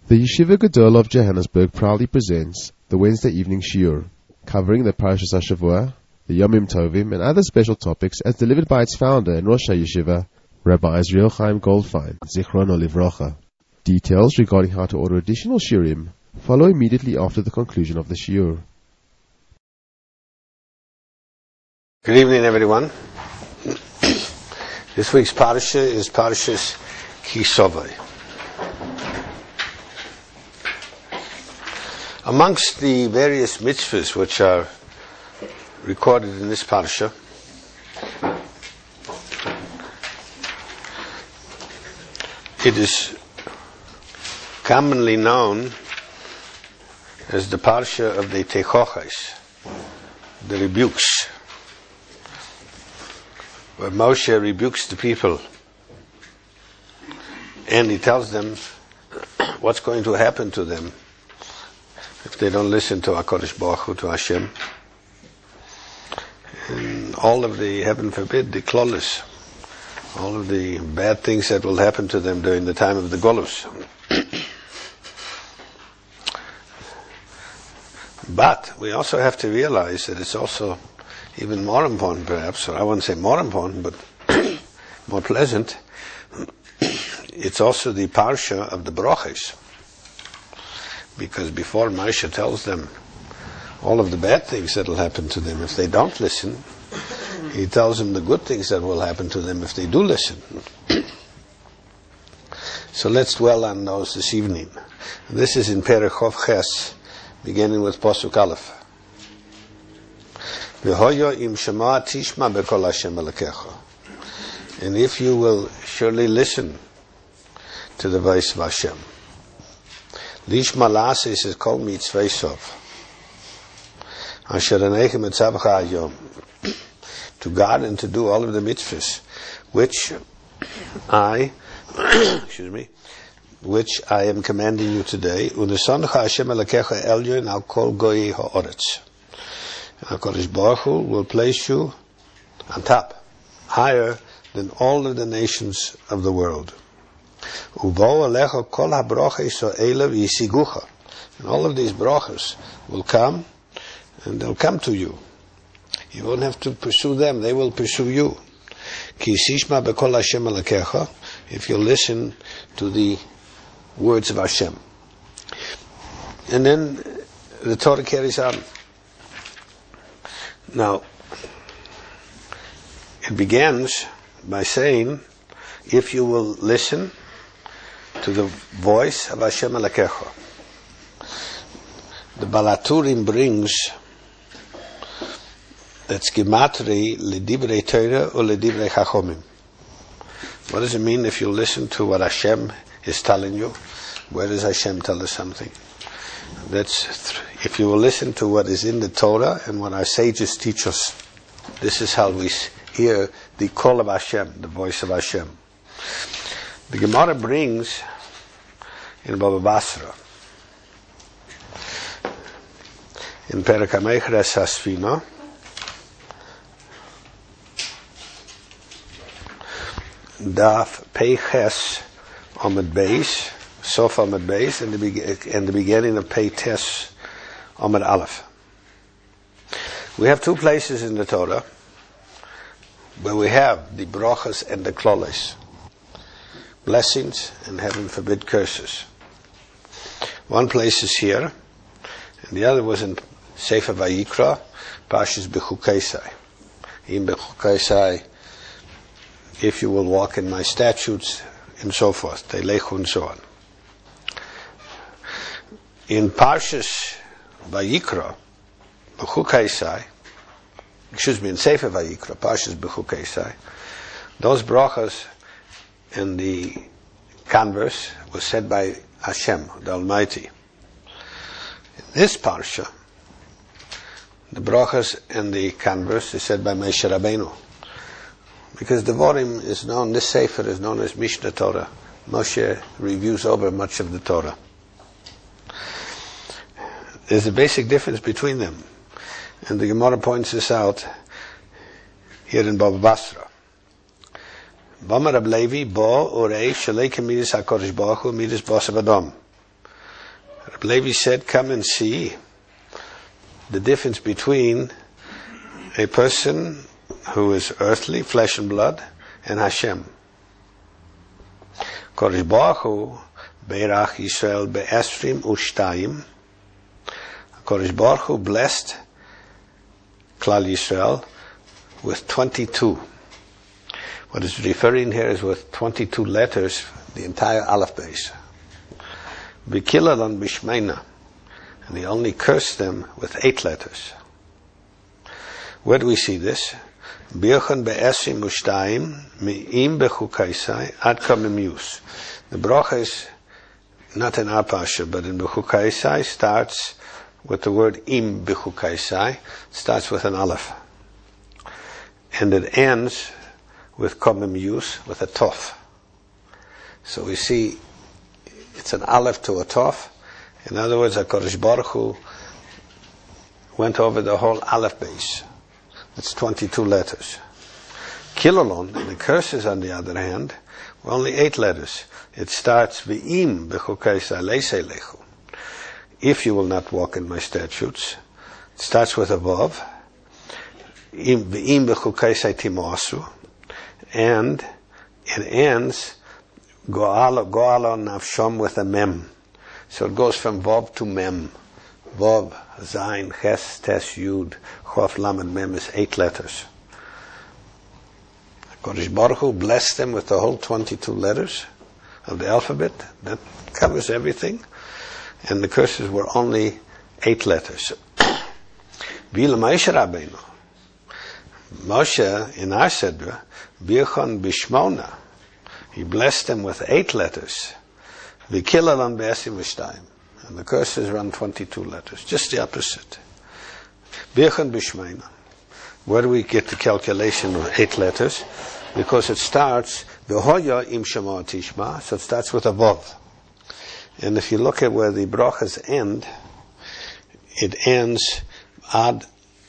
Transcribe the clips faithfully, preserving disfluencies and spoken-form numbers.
The Yeshiva Gedol of Johannesburg proudly presents the Wednesday evening shiur, covering the Parashas HaShavua, the Yomim Tovim, and other special topics as delivered by its founder and Rosh HaYeshiva, Rabbi Israel Chaim Goldfein, Zichrono Livrocha. Details regarding how to order additional shiurim follow immediately after the conclusion of the shiur. Good evening, everyone. This week's parasha is Parashas Ki Sovai. Amongst the various mitzvahs which are recorded in this parasha, it is commonly known as the parasha of the Techochais, the rebukes, where Moshe rebukes the people and he tells them what's going to happen to them if they don't listen to HaKadosh Baruch Hu, to Hashem. And all of the, heaven forbid, the klolos, all of the bad things that will happen to them during the time of the Golus. But we also have to realize that it's also even more important, perhaps, or I wouldn't say more important, but more pleasant. It's also the parsha of the brachos. Because before Moshe tells them all of the bad things that will happen to them if they don't listen, he tells them the good things that will happen to them if they do listen. So let's dwell on those this evening. This is in Perek Chof Ches, beginning with Pasuk Aleph. V'hoyo im shema tishma bekol Hashem Elokecha. And if you will surely listen to the voice of Hashem, Lishma la'ases es kol mitzvei sov, asher anechem etzavcha hayom, to guard and to do all of the mitzvahs, which I, excuse me, which I am commanding you today. Unesoncha Hashem Elokecha elyon al kol goyei ha'oretz. HaKadosh Baruch Hu will place you on top, higher than all of the nations of the world. And all of these brachas will come, and they'll come to you. You won't have to pursue them, they will pursue you. If you listen to the words of Hashem. And then the Torah carries on. Now, it begins by saying, if you will listen to the voice of Hashem Elokecha. The Balaturim brings that's gematri ledivrei Torah or ledivrei Chachomim. What does it mean if you listen to what Hashem is telling you? Where does Hashem tell us something? That's th- if you will listen to what is in the Torah and what our sages teach us. This is how we hear the call of Hashem, the voice of Hashem. The Gemara brings in Baba Basra, in Perek HaMeichres HaSfina, Daf Peiches Amud Beis, Sof Amud Beis, and the, be- and the beginning of Peites Amud Aleph. We have two places in the Torah where we have the brachas and the klolos, blessings and heaven forbid curses. One place is here, and the other was in Sefer Vayikra, Parshas Bechukosai. In Bechukosai, if you will walk in my statutes, and so forth, Teilechu and so on. In Parshas Vayikra, Bechukosai, excuse me, in Sefer Vayikra, Parshas Bechukosai, those brachas and the converse was said by Hashem, the Almighty. In this parsha, the brachas and the converse is said by Moshe Rabbeinu, because the Devarim is known, this Sefer is known as Mishnah Torah. Moshe reviews over much of the Torah. There's a basic difference between them, and the Gemara points this out here in Baba Basra. Bama Rab Levi bo urei shalei kemidas HaKadosh Baruch Hu midas basav adam. Levi said, come and see the difference between a person who is earthly, flesh and blood, and Hashem. Kodesh Baruch Hu Beirach Yisrael be'esrim u'shtayim. Kodesh Baruch Hu blessed Klal Yisrael with twenty-two. What is referring here is with twenty-two letters, the entire Aleph base. V'kilalon b'shmeina. And he only cursed them with eight letters. Where do we see this? Birchan be'esrim u'shtayim mi'im bechukaisai ad kamimius. The bracha is not in our pasha, but in bechukaisai starts with the word im bechukaisai, starts with an aleph. And it ends with kamimius, with a tof. So we see it's an aleph to a tof. In other words, HaKadosh Baruch Hu went over the whole aleph base. It's twenty-two letters. Kilalon, and the curses on the other hand, were only eight letters. It starts v'im b'chukaisai leisei lechu. If you will not walk in my statutes. It starts with a vav. V'im b'chukaisai timoasu. And it ends go'alo go'alo nafshom with a mem. So it goes from vav to mem. Vav, zayin, ches, tes, yud, chof, lamed, mem is eight letters. Kodesh Baruch Hu blessed them with the whole twenty-two letters of the alphabet. That covers everything. And the curses were only eight letters. V'ila Moshe Rabbeinu. Moshe, in our Sedra, Birchon Bishmona. He blessed them with eight letters. V'kilalon be'esim v'shtayim. And the curses run twenty-two letters. Just the opposite. Birchon Bishmeina. Where do we get the calculation of eight letters? Because it starts, V'hoya im shema tishma, so it starts with a vav. And if you look at where the brachas end, it ends ad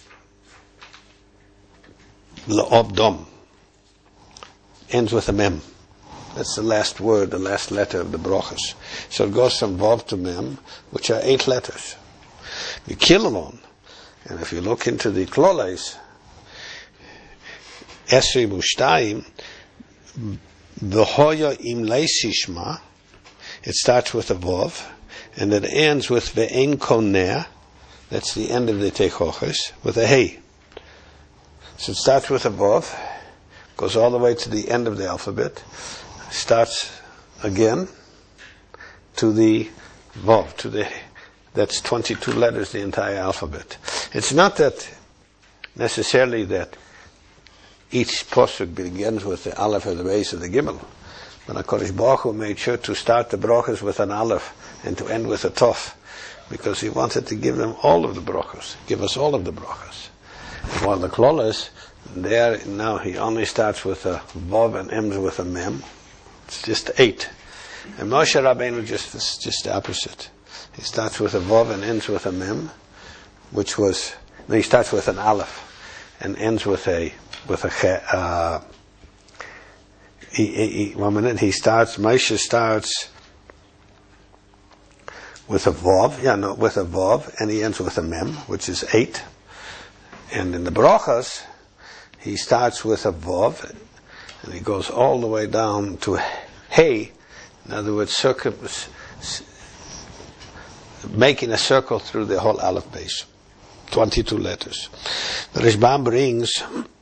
la'obdom. Ends with a mem. That's the last word, the last letter of the brachas. So it goes from vav to mem, which are eight letters. The kilalon, and if you look into the kloles, esri mushtayim, v'hoya im leisishma, it starts with a vav, and it ends with ve'en koneh, that's the end of the techoches, with a hey. So it starts with a vav, goes all the way to the end of the alphabet, starts again to the vav, to the, that's twenty-two letters, the entire alphabet. It's not that necessarily that each posuk begins with the aleph at the base of the gimel, but HaKadosh Baruch Hu made sure to start the brachas with an aleph and to end with a tof, because he wanted to give them all of the brachas, give us all of the brachas. While the klolas, there now he only starts with a vav and ends with a mem. It's just eight. And Moshe Rabbeinu just is just the opposite. He starts with a vav and ends with a mem, which was, no, he starts with an aleph and ends with a with a uh, he, he, one minute he starts Moshe starts with a vav, yeah, no, with a vav, and he ends with a mem, which is eight. And in the brachas, he starts with a vav, and he goes all the way down to hey. In other words, circle, making a circle through the whole aleph base. twenty-two letters. The Rishbam brings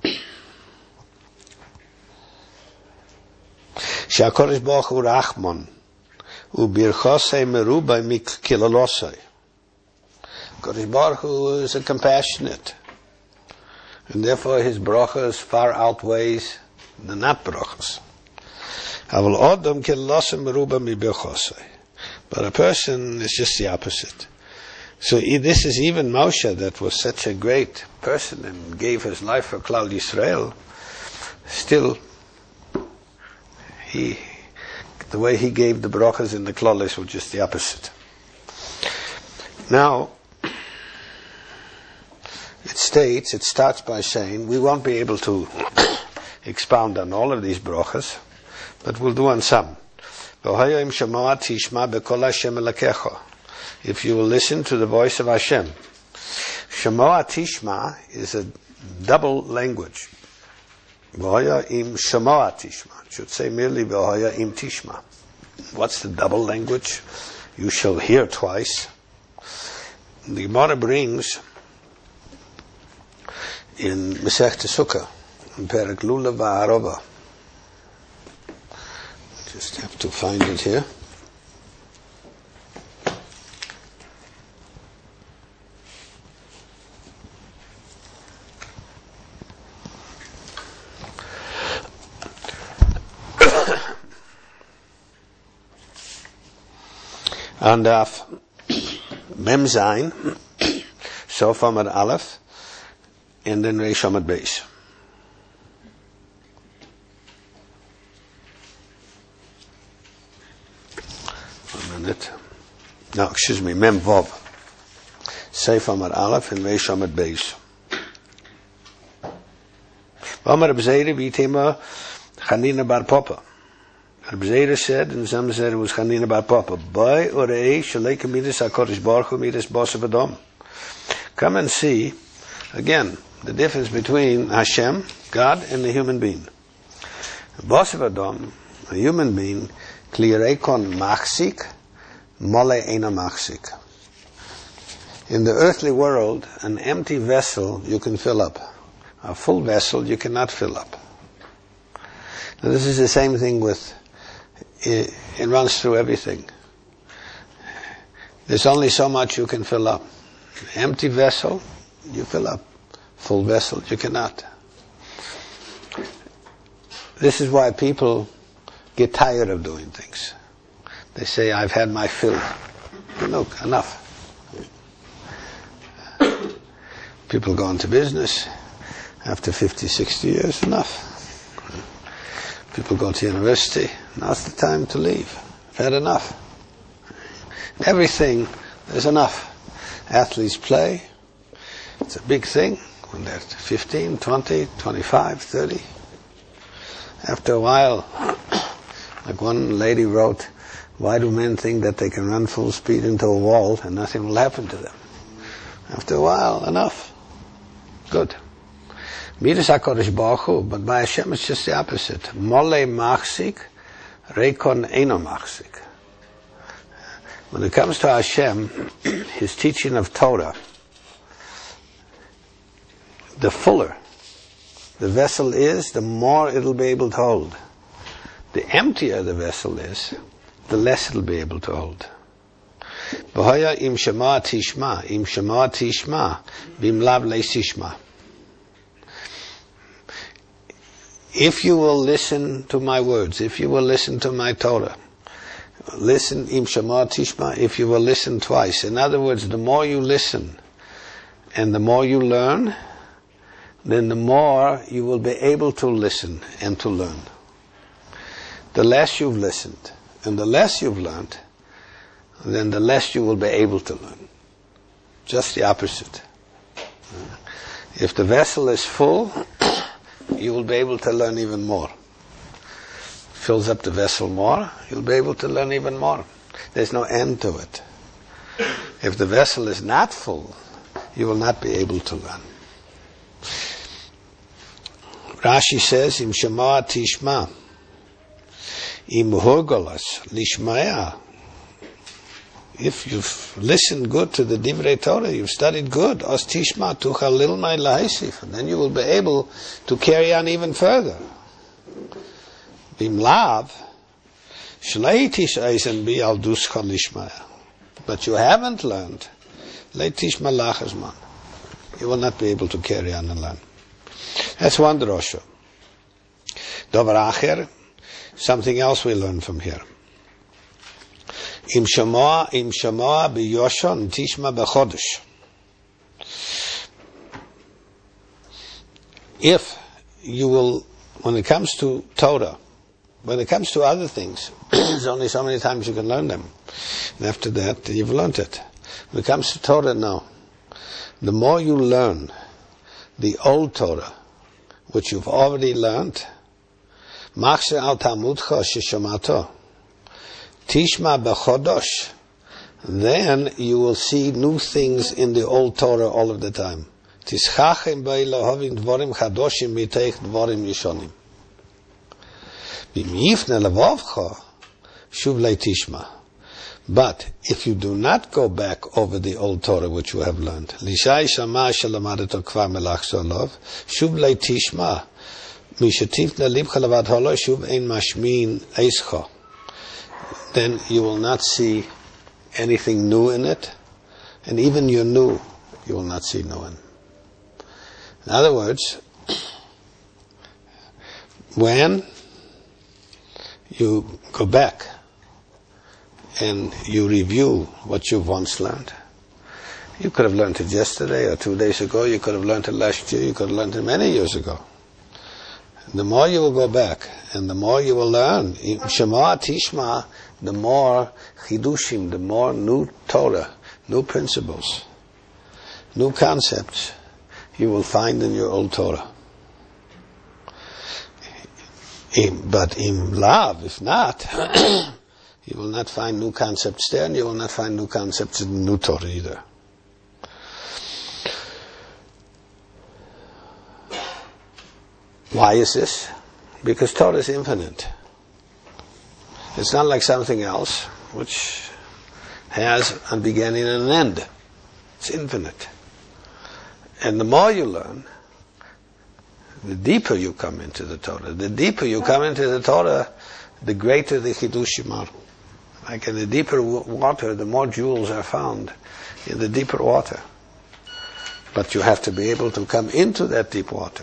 She'HaKadosh Baruch Hu Rachmon U'birchosei merubay mikilalosei. HaKadosh Baruch Hu is a compassionate, and therefore his brachas far outweighs the not brachas. Aval odom kilalosei merubay mibirchosei. But a person is just the opposite. So this is even Moshe, that was such a great person and gave his life for Klal Yisrael. Still, he, the way he gave the brachas in the klolis was just the opposite. Now, it states, it starts by saying, we won't be able to expound on all of these brachas, but we'll do on some. if you will listen to the voice of Hashem. Shemoa Tishma is a double language. V'hoya im Shemoa Tishma. It should say merely V'hoya im Tishma. What's the double language? You shall hear twice. The Gemara brings in Masechta Sukkah, in Perek Lulav V'Arova. Just have to find it here. And Daf Mem Zayin, Sof Amud Aleph, and then Reish Amud Beis. One minute. No, excuse me, Mem Vav, Sof Amud Aleph, and Reish Amud Beis. V'amar Reb Zeira v'itema Chanina bar Papa. Reb Zeira said, and some said it was Chanina bar Papa, Boy orei shalei kamidas HaKadosh Baruch Hu midas Bosav Adam. Come and see, again, the difference between Hashem, God, and the human being. Bosav Adam, a human being, klirekon machzik, mole eina machzik. In the earthly world, an empty vessel you can fill up. A full vessel you cannot fill up. Now this is the same thing with It, it runs through everything. There's only so much you can fill up. Empty vessel, you fill up. Full vessel, you cannot. This is why people get tired of doing things. They say, I've had my fill. Look, enough. People go into business after fifty, sixty years, enough. People go to university, now's the time to leave. I've had enough. Everything, there's enough. Athletes play, it's a big thing when they're fifteen, twenty, twenty-five, thirty. After a while, like one lady wrote, why do men think that they can run full speed into a wall and nothing will happen to them? After a while, enough. Good. Midas HaKadosh Baruch Hu, but by Hashem it's just the opposite. Mole machzik, rekon eino machzik. When it comes to Hashem, His teaching of Torah, the fuller the vessel is, the more it'll be able to hold. The emptier the vessel is, the less it'll be able to hold. V'hoya im shema tishma, im shema tishma, bim lav leisishma. If you will listen to my words, if you will listen to my Torah, listen im shema tishma, if you will listen twice. In other words, the more you listen and the more you learn, then the more you will be able to listen and to learn. The less you've listened and the less you've learned, then the less you will be able to learn. Just the opposite. If the vessel is full, you will be able to learn even more. Fills up the vessel more, you'll be able to learn even more. There's no end to it. If the vessel is not full, you will not be able to learn. Rashi says, Im shema tishma, im hurgolas lishmaya. If you've listened good to the Divrei Torah, you've studied good, os tishma tuchalil mai lahisif, and then you will be able to carry on even further. Bim lav, shlei tish eisen bi al duscha lishmaya. But you haven't learned, lei tish malach azman. You will not be able to carry on and learn. That's one drosha. Dovar acher, something else we learn from here. Im shamoa, im shamoa biyoshon tishma bechodesh. If you will, when it comes to Torah, when it comes to other things, there's only so many times you can learn them. And after that, you've learned it. When it comes to Torah now, the more you learn the old Torah, which you've already learned, machse al tamudcha sheshamato, tishma bechodosh then you will see new things in the old Torah all of the time. Tischachem beilahovim dvorim chadoshim miteich dvorim yishonim. Bim yifne levavcha shuv leitishma. But if you do not go back over the old Torah which you have learned, lishai shama shalamadeto kvar melach solov shuv leitishma mishatifne libcha levad holo shuv ein mashmin eischa. Then you will not see anything new in it, and even your new, you will not see new in. In other words, when you go back and you review what you've once learned, you could have learned it yesterday or two days ago, you could have learned it last year, you could have learned it many years ago. The more you will go back, and the more you will learn, Shema Tishma, the more Chidushim, the more new Torah, new principles, new concepts you will find in your old Torah. But in love, if not, you will not find new concepts there, and you will not find new concepts in the new Torah either. Why is this? Because Torah is infinite. It's not like something else which has a beginning and an end. It's infinite. And the more you learn, the deeper you come into the Torah. The deeper you come into the Torah, the greater the Chidushim are. Like in the deeper water, the more jewels are found in the deeper water. But you have to be able to come into that deep water.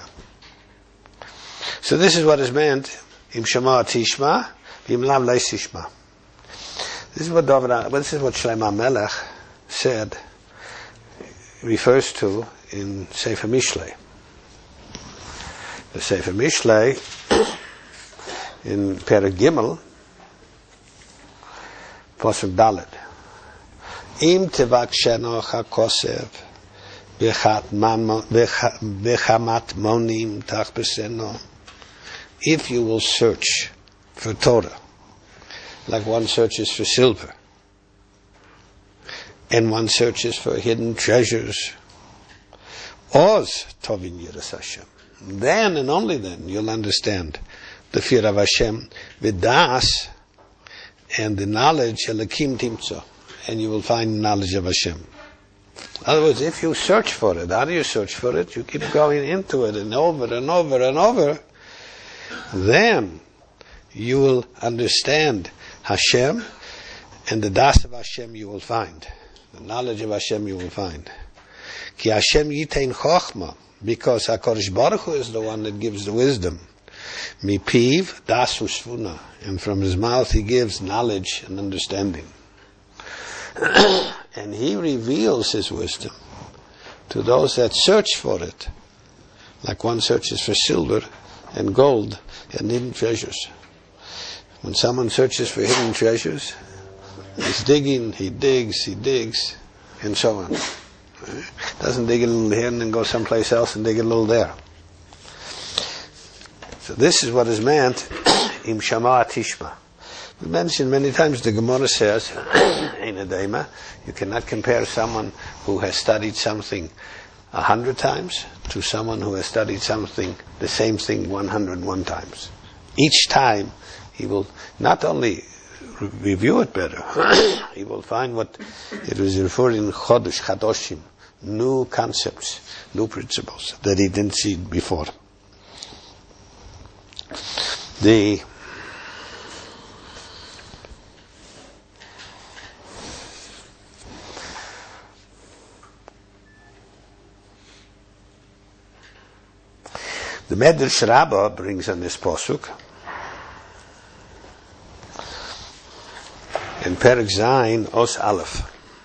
So this is what is meant, Im Shema Tishma, Im Lav Leisishma. This is what David, this is what Shlomo Melech said, refers to in Sefer Mishlei. The Sefer Mishlei, in Perek Gimel, Pasuk Dalet. Im tevaksheno chakosev, bechamat monim tachbeseno. If you will search for Torah, like one searches for silver, and one searches for hidden treasures, Oz tovin yiras Hashem. Then and only then you'll understand the fear of Hashem, v'das, and the knowledge elakim timtzo, and you will find knowledge of Hashem. In other words, if you search for it, how do you search for it? You keep going into it and over and over and over. Then you will understand Hashem, and the das of Hashem you will find. The knowledge of Hashem you will find. Ki Hashem yitein chochma, because HaKadosh Baruch Hu is the one that gives the wisdom. Mi piv das ushvuna, and from his mouth he gives knowledge and understanding. And he reveals his wisdom to those that search for it, like one searches for silver and gold and hidden treasures. When someone searches for hidden treasures, he's digging, he digs, he digs, and so on. Doesn't dig a little here and then go someplace else and dig a little there. So this is what is meant, Im Shama Tishma. We mentioned many times, the Gemara says, in a Daima, you cannot compare someone who has studied something a hundred times to someone who has studied something, the same thing one hundred and one times. Each time he will not only re- review it better, he will find what it was referred in Chodesh, Chadoshim, new concepts, new principles that he didn't see before. The The Medrash Rabbah brings on this posuk in Perek Zayin Os Aleph.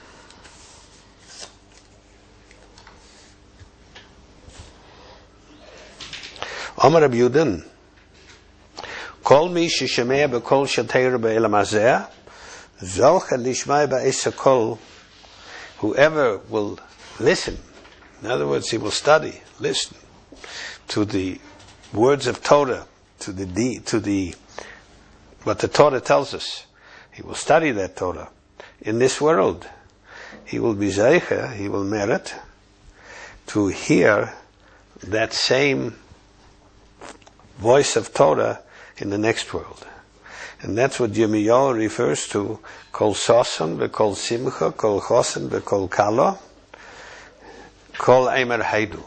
Amar Rabbi Yudin, Kol mi sheshemeh b'kol shateir be'elam hazeh, zolcha lishmai ba'es hakol. Whoever will listen, in other words, he will study, listen to the words of Torah, to the to the what the Torah tells us. He will study that Torah. in this world. He will be zeicher, he will merit to hear that same voice of Torah in the next world. And that's what Yirmiyahu refers to, kol sosan v'kol simcha, kol chosen v'kol kalo, kol eimer haidu.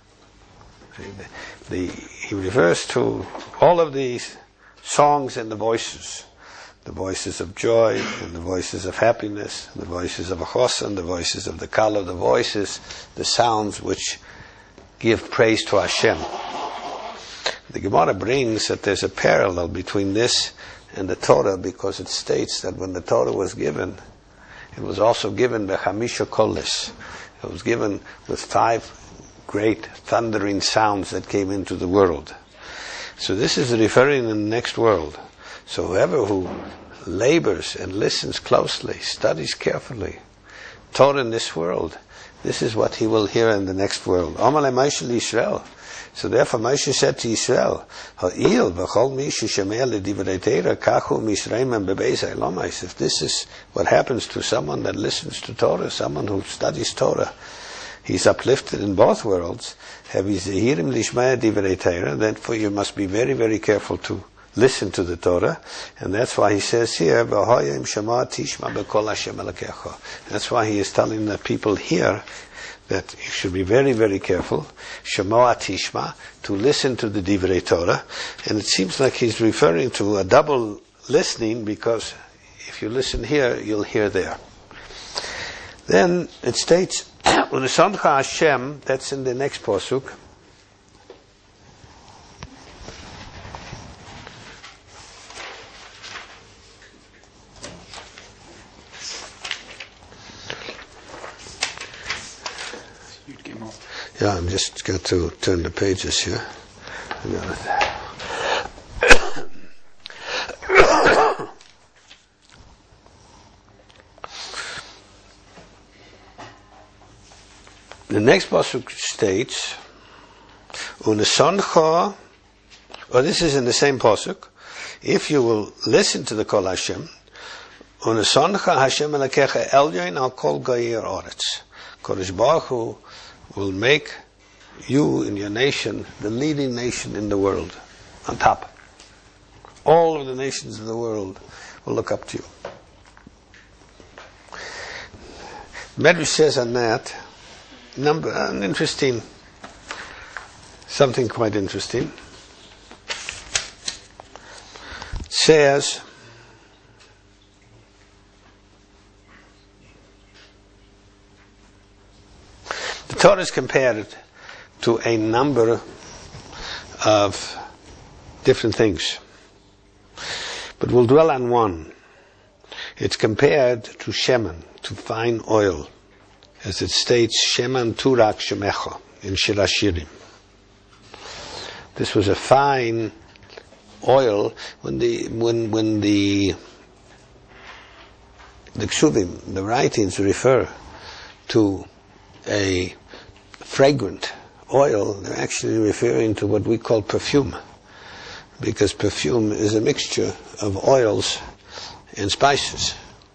The, he refers to all of these songs and the voices. The voices of joy, and the voices of happiness, the voices of a chosen, the voices of the kalo, the voices, the sounds which give praise to Hashem. The Gemara brings that there's a parallel between this and the Torah, because it states that when the Torah was given, it was also given b'chamisha kolis. It was given with five great thundering sounds that came into the world. So this is referring in the next world. So whoever who labors and listens closely, studies carefully, Torah in this world, this is what he will hear in the next world. Amalei Moshe Yisrael. So therefore Moshe said to Yisrael, Ha'il v'chol mi sheshomeh ledivrei Torah kachu misreimem bebeis ha'olomos. If this is what happens to someone that listens to Torah, someone who studies Torah, he's uplifted in both worlds. Havizehirim lishmaya divrei Torah. Therefore you must be very, very careful to listen to the Torah. And that's why he says here, V'hoyim shema tishma b'kol Hashem elokecha. That's why he is telling the people here that you should be very, very careful, Shema Tishma, to listen to the Divrei Torah. And it seems like he's referring to a double listening, because if you listen here, you'll hear there. Then it states, Unesoncha Hashem, that's in the next posuk. Yeah, I'm just got to turn the pages here. I got it. The next pasuk states, "Unesoncha," or this is in the same pasuk. If you will listen to the Kol Hashem, "Unesoncha Hashem elakecha elyon al kol goyer oretz." Kodesh Baruch Hu will make you and your nation the leading nation in the world, on top. All of the nations of the world will look up to you. Medrash says on that, number, an interesting, something quite interesting. It says, the Torah is compared to a number of different things, but we'll dwell on one. It's compared to shemen, to fine oil, as it states, shemen turak shemecha in Shir Hashirim. This was a fine oil. When the when when the the ksuvim, the writings, refer to a fragrant oil, they're actually referring to what we call perfume, because perfume is a mixture of oils and spices,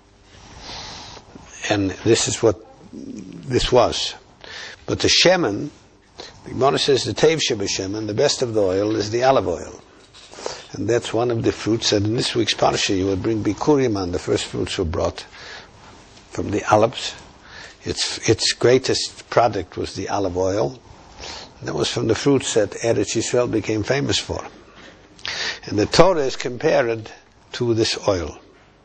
and this is what this was. But the shemen, the Gemara says the tev shebashemen, the best of the oil is the olive oil, and that's one of the fruits that in this week's parsha you will bring bikurim on. The first fruits were brought from the olives. Its its greatest product was the olive oil. That was from the fruits that Eretz Yisrael became famous for. And the Torah is compared to this oil.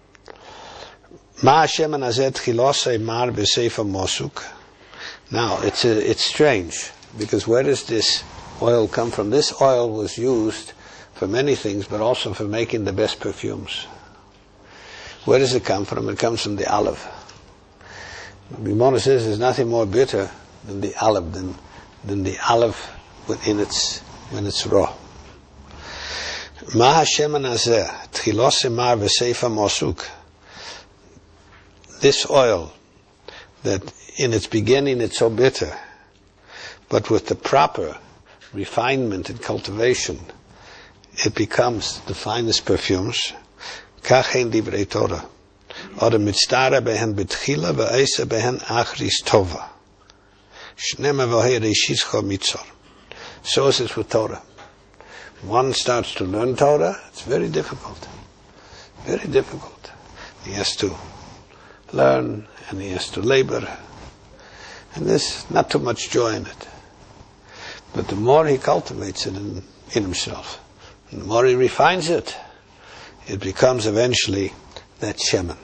Ma shemen hazeh tchilosei mar b'sefer mosuk. Now it's a, it's strange, because where does this oil come from? This oil was used for many things, but also for making the best perfumes. Where does it come from? It comes from the olive. The Gemara says there's nothing more bitter than the olive, than, than the olive when it's, when it's raw. Ma hashemen hazeh tchilosei mar b'sefer mosuk. This oil, that in its beginning it's so bitter, but with the proper refinement and cultivation, it becomes the finest perfumes. Kachen divrei Torah. Oder mitztara behen betchila ve'eisa behen achris tova. Shnema v'hei reishizcho mitzor. So is it with Torah. One starts to learn Torah, it's very difficult. Very difficult. He has to learn and he has to labor. And there's not too much joy in it. But the more he cultivates it in, in himself, and the more he refines it, it becomes eventually that shemen.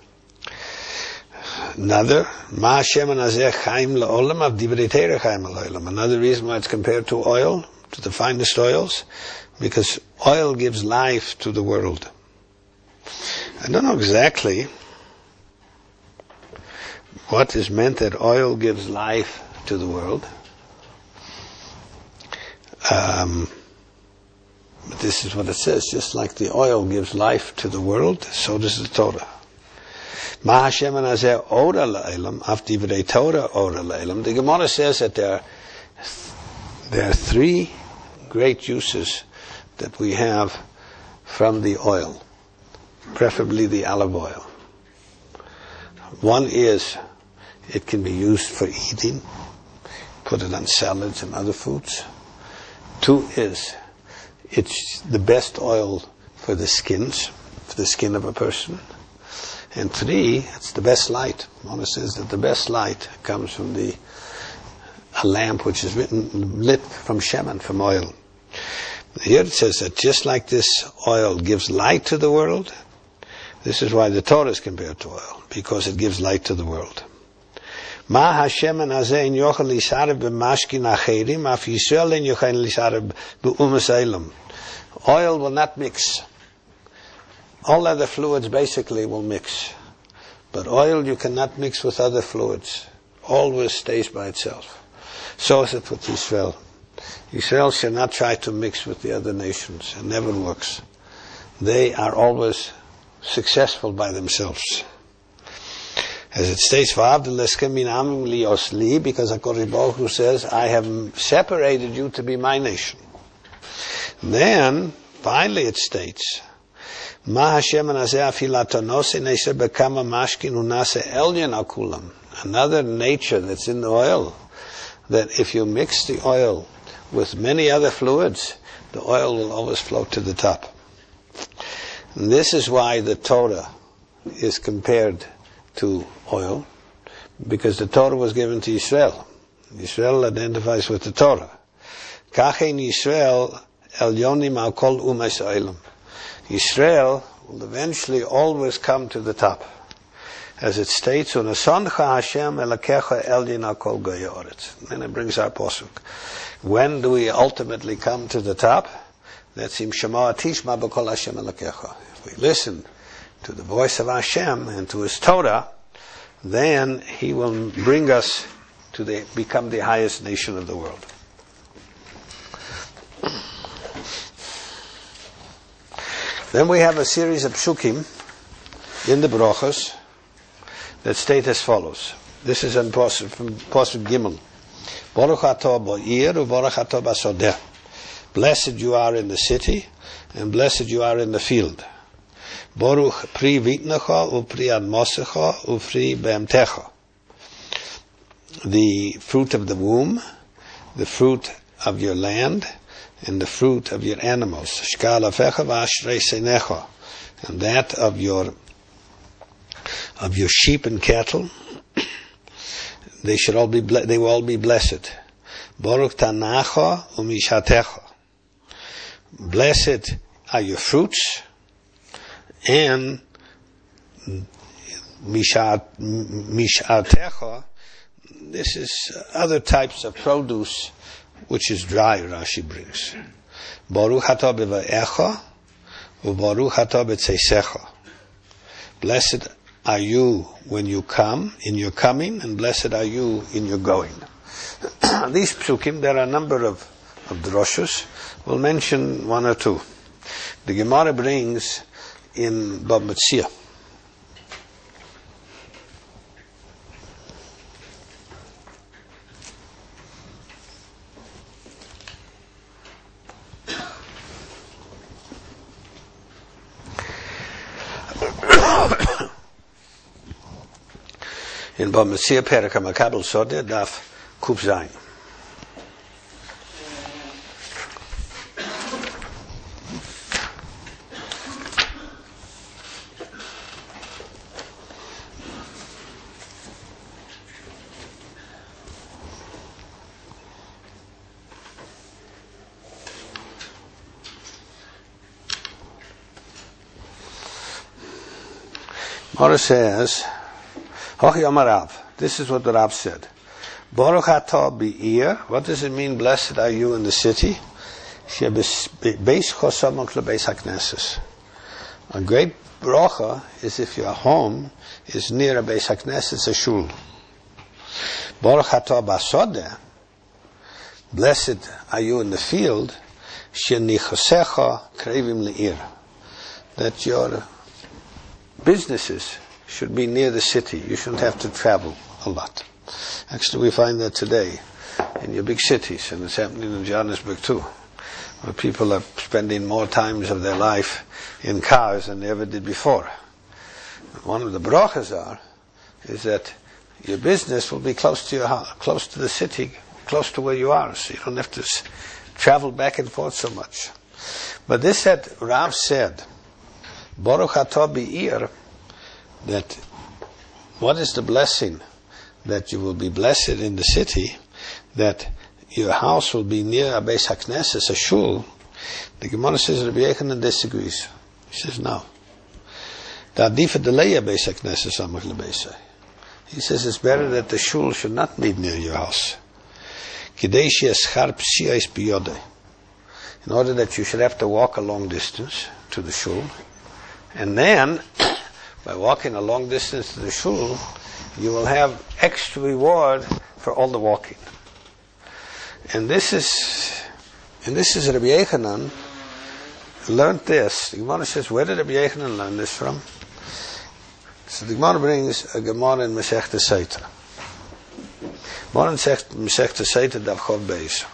Another, ma shemen hazeh chaim la'olam av divrei Torah chaim la'olam. Another reason why it's compared to oil, to the finest oils, because oil gives life to the world. I don't know exactly what is meant that oil gives life to the world. Um, but this is what it says, just like the oil gives life to the world, so does the Torah. Ma Hashemen hazeh ora la'elam, af divrei Torah ora la'elam. The Gemara says that there are, there are three great uses that we have from the oil, preferably the olive oil. One is, it can be used for eating, put it on salads and other foods. Two is, it's the best oil for the skins, for the skin of a person. And three, it's the best light. Mona says that the best light comes from the a lamp which is written, lit from shemen, from oil. Here it says that just like this oil gives light to the world, this is why the Torah is compared to oil, because it gives light to the world. Ma Hashemen hazeh in yochel lisarev b'mashkin acherim, af Yisrael in yochel lisarev b'umas eilam. Oil will not mix. All other fluids basically will mix. But oil you cannot mix with other fluids. Always stays by itself. So is it with Israel. Israel shall not try to mix with the other nations. It never works. They are always successful by themselves. As it states, because HaKadosh Baruch Hu says, I have separated you to be my nation. And then, finally it states, another nature that's in the oil, that if you mix the oil with many other fluids, the oil will always float to the top. And this is why the Torah is compared to oil, because the Torah was given to Israel. Israel identifies with the Torah. Kachen Yisrael elyonim al kol umes oilam. Israel will eventually always come to the top. As it states, Unasoncha Hashem elakecha elyon al kol goyei oretz. Then it brings our posuk. When do we ultimately come to the top? That's im shema tishma b'kol Hashem elakecha. If we listen to the voice of Hashem and to His Torah, then He will bring us to the, become the highest nation of the world. Then we have a series of psukim in the brachos that state as follows. This is in Pasuk, from Pasuk Gimel. Baruch atah ba'ir u'baruch atah b'sodeh. Blessed you are in the city, and blessed you are in the field. Baruch pri vitnecha u'pri admosecha u'pri be'emtecha. The fruit of the womb, the fruit of your land, and the fruit of your animals. Shkal afecha v'ashrei seinecha. And that of your of your sheep and cattle, they should all be ble- they will all be blessed. Baruch tanacha u'mishatecha. Blessed are your fruits, and mishatecha, this is other types of produce which is dry, Rashi brings. Baruch atah b'va'echa u'baruch atah b'tzeisecha. Blessed are you when you come, in your coming, and blessed are you in your going. These psukim, there are a number of, of droshos. We'll mention one or two. The Gemara brings in Bab Metzia. in Bava Metzia Perek HaMakabel Sodeh Daf Kuf Zayin. Mora says, Hochi Amar Rav. This is what the Rav said. Baruch atah bi'ir. What does it mean? Blessed are you in the city. Beis chosamok lebeis hakneses. A great bracha is if your home is near a beis hakneses, a shul. Baruch atah basodeh. Blessed are you in the field. Shenichosecha krevim le'ir. That your businesses should be near the city. You shouldn't have to travel a lot. Actually, we find that today in your big cities, and it's happening in Johannesburg too, where people are spending more times of their life in cars than they ever did before. One of the brachas are is that your business will be close to your house, close to the city, close to where you are, so you don't have to travel back and forth so much. But this that Rav said, Baruch atah bi'ir, that what is the blessing? That you will be blessed in the city, that your house will be near a Beis HaKnesses, a shul. The Gemara says Rabbi Yochanan disagrees. He says no. He says it's better that the shul should not be near your house. In order that you should have to walk a long distance to the shul, and then, by walking a long distance to the shul, you will have extra reward for all the walking. And this is, and this is Rabbi Yochanan learned this. The Gemara says, where did Rabbi Yochanan learn this from? So the Gemara brings a Gemara in Masechta Seita. Gemara in Masechta Seita Daf Chov Beis.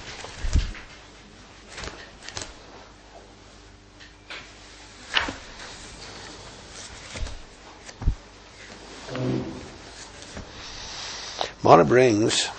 Mara brings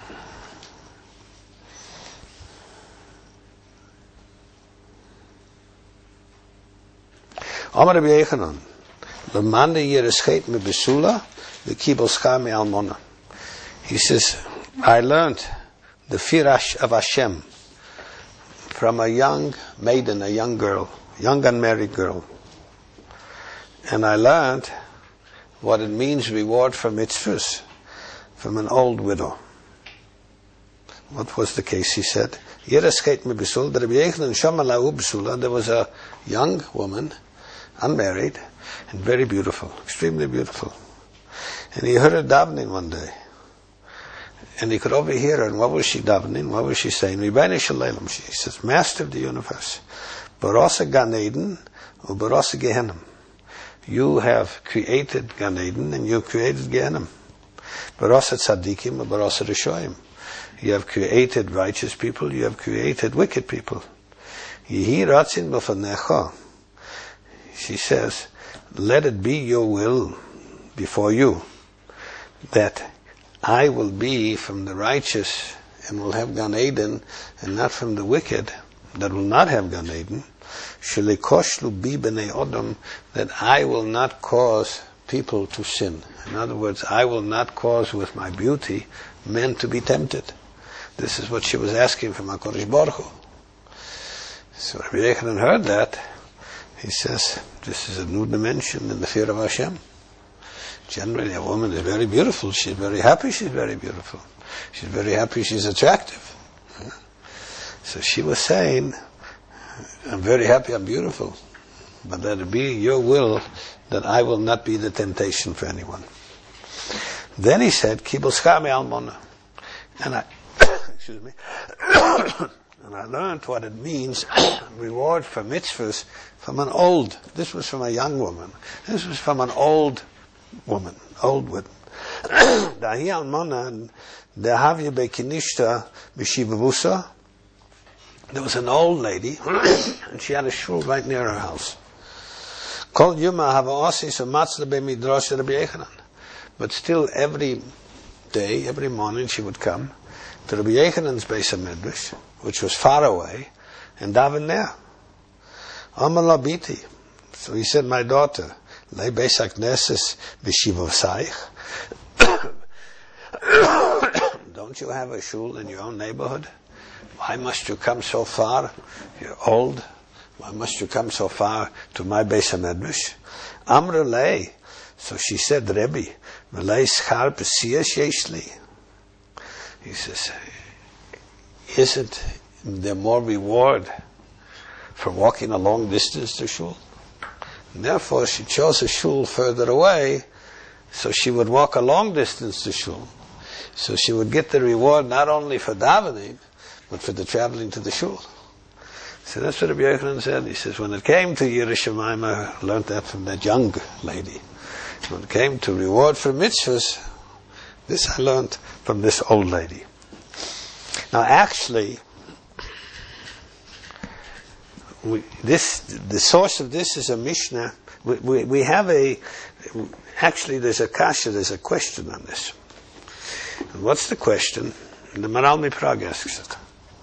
Amar Rabbi Yochanan L'man yereschet me besula v'kibel schar me almona. He says, I learned the fear of Hashem from a young maiden, a young girl, young unmarried girl, and I learned what it means reward for mitzvahs from an old widow. What was the case? He said, there was a young woman, unmarried, and very beautiful, extremely beautiful. And he heard her davening one day. And he could overhear her, and what was she davening? What was she saying? She says, Master of the universe, Barasa Gan Eden, or Barasa Gehenna. You have created Gan Eden, and you created Gehenna. Barasa tzaddikim or barasa rishoyim. You have created righteous people, you have created wicked people. Yehi ratzin b'fanecha. She says, let it be your will before you that I will be from the righteous and will have Gan Eden, and not from the wicked that will not have Gan Eden. Shelikoshlu bi b'nei odom, that I will not cause people to sin. In other words, I will not cause with my beauty men to be tempted. This is what she was asking from HaKadosh Baruch Hu. So Rabbi Yochanan heard that. He says, this is a new dimension in the fear of Hashem. Generally, a woman is very beautiful. She's very happy she's very beautiful. She's very happy she's attractive. So she was saying, I'm very happy I'm beautiful, but let it be your will that I will not be the temptation for anyone. Then he said, Kibel schar me almona. And I, excuse me, and I learned what it means, reward for mitzvahs from an old, this was from a young woman, this was from an old woman, old woman. Dahi almona, dehavya bekinishta mishivavusa. There was an old lady, and she had a shul right near her house. Kol yuma hava osis a matzla be midrash Rabbi Yochanan. but still every day, every morning she would come to Rabbi Yochanan's Beis HaMedrash, which was far away, and daven there. Amar la biti. So he said, my daughter, lei Beis HaKnesses b'shivosayich. Don't you have a shul in your own neighborhood? Why must you come so far? You're old. Why must you come so far to my Beis HaMedrash? Amra lei. So she said, Rebbe, v'lei schar p'siyas yeshli. He says, isn't there more reward for walking a long distance to shul? And therefore, she chose a shul further away, so she would walk a long distance to shul. So she would get the reward not only for davening, but for the traveling to the shul. So that's what Rabbi Yochanan said. He says, when it came to Yerushalayim, I learned that from that young lady. When it came to reward for mitzvahs, this I learned from this old lady. Now actually, we, this the source of this is a Mishnah. We, we, we have a, actually there's a kasha, there's a question on this. And what's the question? The Maral MiPrague asks it.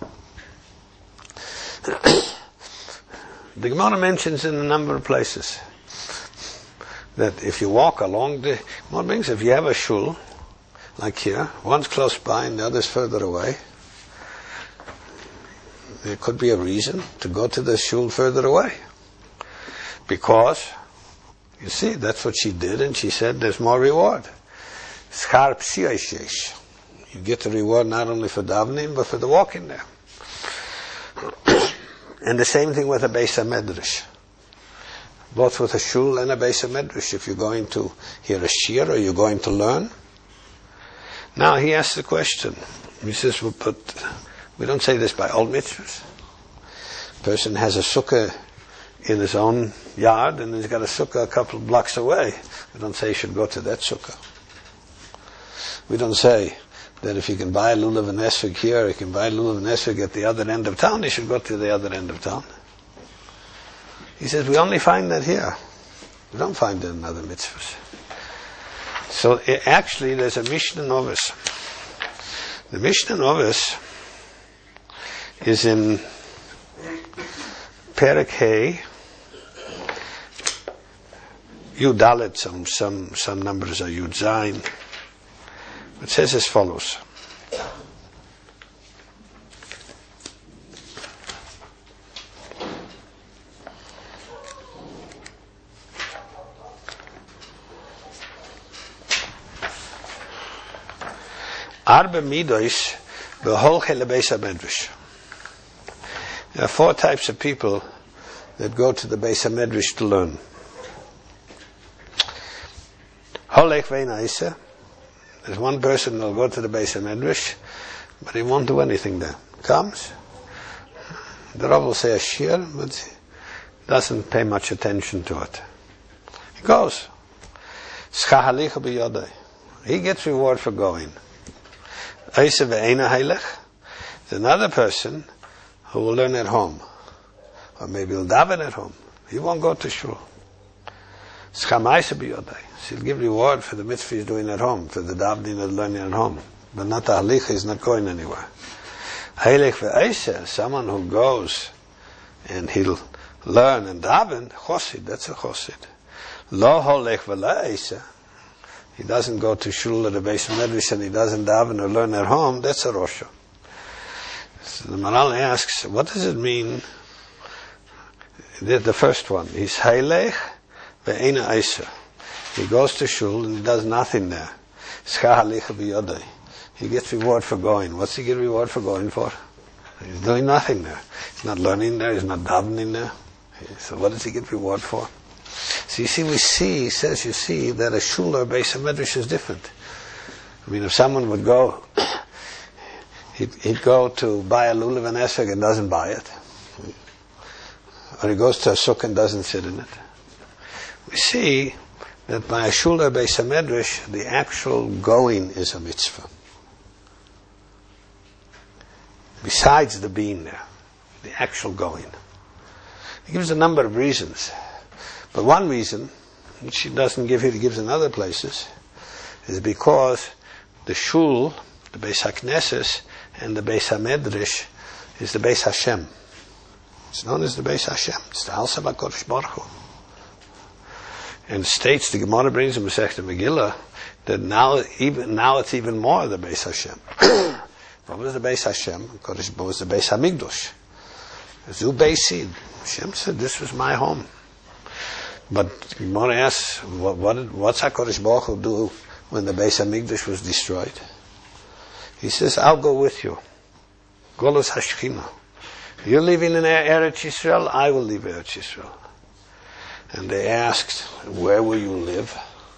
The Gemara mentions in a number of places that if you walk along the, what means if you have a shul, like here, one's close by and the other's further away, there could be a reason to go to the shul further away. Because, you see, that's what she did, and she said there's more reward. Schar p'siyas yesh. You get the reward not only for davening, but for the walking there. And the same thing with a Beis HaMedrash. Both with a shul and a Beis HaMedrash. If you're going to hear a shir or you're going to learn. Now he asks the question. He says, well, but we don't say this by old mitzvahs. A person has a sukkah in his own yard and he's got a sukkah a couple of blocks away. We don't say he should go to that sukkah. We don't say that if he can buy a lulav and esrog here, he can buy a lulav and esrog at the other end of town, he should go to the other end of town. He says, we only find that here. We don't find it in other mitzvahs. So it, actually, there's a Mishnah Novis. The Mishnah Novis is in Perek Hey, Yud Dalet, some, some, some numbers are Yud Zayin. It says as follows. Arba midos beholche lebeis hamedrash. There are four types of people that go to the Beis HaMedrash to learn. Holech ve'inaisa. There's one person who will go to the Beis HaMedrash, but he won't do anything there. Comes, the Rav will say a shir, but he doesn't pay much attention to it. He goes. Schahalicha b'yodai. He gets reward for going. Eisa ve'ena heilech. There's another person who will learn at home, or maybe he'll daven at home. He won't go to shul. Schamaisa b'yodai. He'll give reward for the mitzvah he's doing at home, for the davening and learning at home. But not the halicha, he's not going anywhere. Heilech ve'eisa, someone who goes and he'll learn and daven, chosid, that's a chosid. Lo holech ve'eisa, he doesn't go to shul or the Beis HaMedrash and he doesn't daven or learn at home, that's a rosha. So the Maral asks, what does it mean? The, the first one is heilech ve'ena eisa. He goes to shul and he does nothing there. He gets reward for going. What's he get reward for going for? He's doing nothing there. He's not learning there. He's not davening there. So what does he get reward for? So you see, we see, he says, you see, that a shul or Beis HaMedrash is different. I mean, if someone would go, he'd, he'd go to buy a lulav and esrog and doesn't buy it. Or he goes to a sukkah and doesn't sit in it. We see that by a shul or Beis HaMedrash, the actual going is a mitzvah. Besides the being there, the actual going. He gives a number of reasons. But one reason, which he doesn't give here, he gives in other places, is because the shul, the Beis HaKnesses, and the Beis HaMedrash is the Beis Hashem. It's known as the Beis Hashem. It's the house of HaKadosh Baruch Hu. And states, the Gemara brings in Masechta Megillah, that now even now it's even more the Beis Hashem. What was the Beis Hashem? Kodesh Baruch was the Beis Hamikdash. Zu Beisid. Hashem said, this was my home. But Gemara asks, what, what, what's HaKadosh Baruch Hu do when the Beis Hamikdash was destroyed? He says, I'll go with you. Golus Hashchina. You're living in Eretz Yisrael, I will leave Eretz Yisrael. And they asked, where will you live?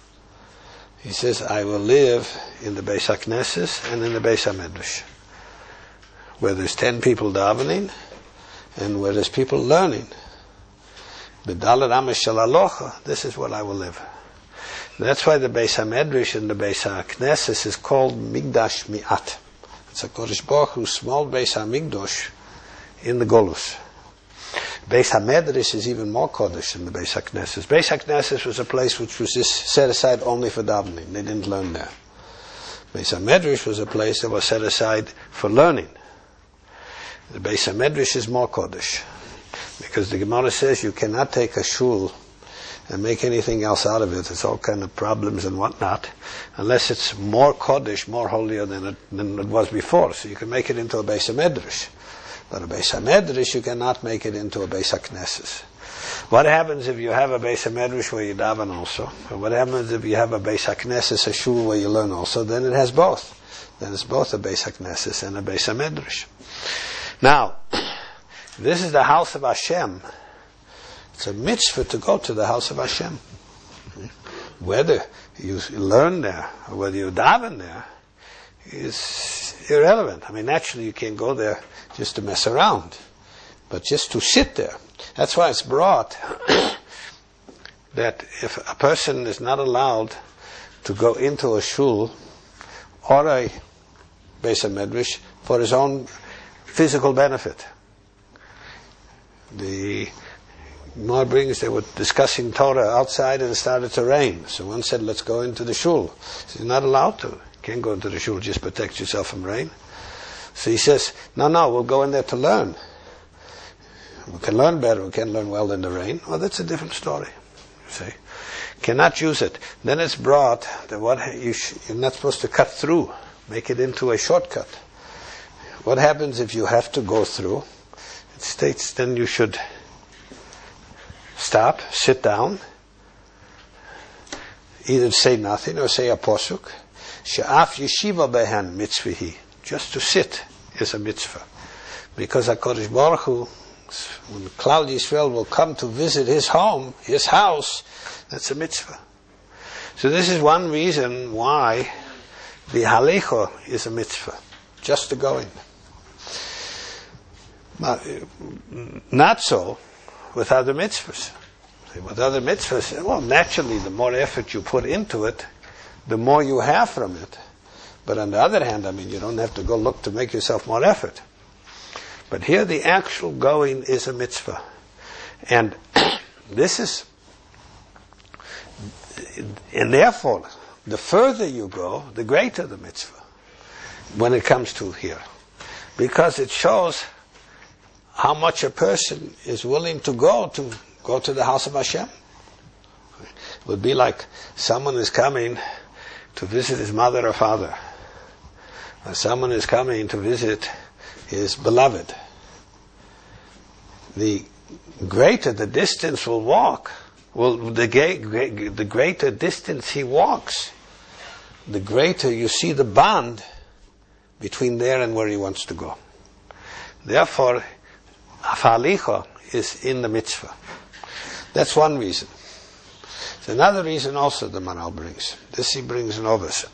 He says, I will live in the Beis HaKnesses and in the Beis HaMedrash, where there's ten people davening and where there's people learning. B'dalet Amish Shel Alocha, this is where I will live. That's why the Beis HaMedrash and the Beis HaKnesses is called Migdash Mi'at. It's a Kodesh Baruch Hu small Beis HaMikdash in the Golus. Beis HaMedrash is even more Kodesh than the Beis HaKnesses. Beis HaKnesses was a place which was just set aside only for davening. They didn't learn there. Beis HaMedrash was a place that was set aside for learning. The Beis HaMedrash is more Kodesh. Because the Gemara says you cannot take a shul and make anything else out of it. It's all kind of problems and whatnot. Unless it's more Kodesh, more holier than it, than it was before. So you can make it into a Beis HaMedrash. But a Beis HaMedrash, you cannot make it into a Beis HaKnesses. What happens if you have a Beis HaMedrash where you daven also? Or what happens if you have a Beis HaKnesses, a shul where you learn also? Then it has both. Then it's both a Beis HaKnesses and a Beis HaMedrash. Now, this is the house of Hashem. It's a mitzvah to go to the house of Hashem. Whether you learn there or whether you daven there is irrelevant. I mean, naturally you can't go there just to mess around, but just to sit there. That's why it's brought that if a person is not allowed to go into a shul or a Beis HaMedrash for his own physical benefit. The Gemara brings, they were discussing Torah outside and it started to rain. So one said, let's go into the shul. So you're not allowed to. You can't go into the shul, just protect yourself from rain. So he says, no, no, we'll go in there to learn. We can learn better, we can learn well in the rain. Well, that's a different story. You see, cannot use it. Then it's brought that what you sh- you're not supposed to cut through, make it into a shortcut. What happens if you have to go through? It states then you should stop, sit down, either say nothing or say a posuk. She'af yeshiva behen mitzvihi. Just to sit is a mitzvah. Because HaKadosh Baruch Hu, when Klal Yisrael will come to visit his home, his house, that's a mitzvah. So this is one reason why the halecha is a mitzvah. Just to go in. But not so with other mitzvahs. With other mitzvahs, well, naturally, the more effort you put into it, the more you have from it. But on the other hand, I mean, you don't have to go look to make yourself more effort. But here the actual going is a mitzvah. And this is, and therefore, the further you go, the greater the mitzvah when it comes to here. Because it shows how much a person is willing to go to go to the house of Hashem. It would be like someone is coming to visit his mother or father. Or someone is coming to visit his beloved. The greater the distance will walk, well, the, ga- the greater distance he walks, the greater you see the bond between there and where he wants to go. Therefore, halicha is in the mitzvah. That's one reason. There's another reason also the Maral brings. This he brings in Ovis.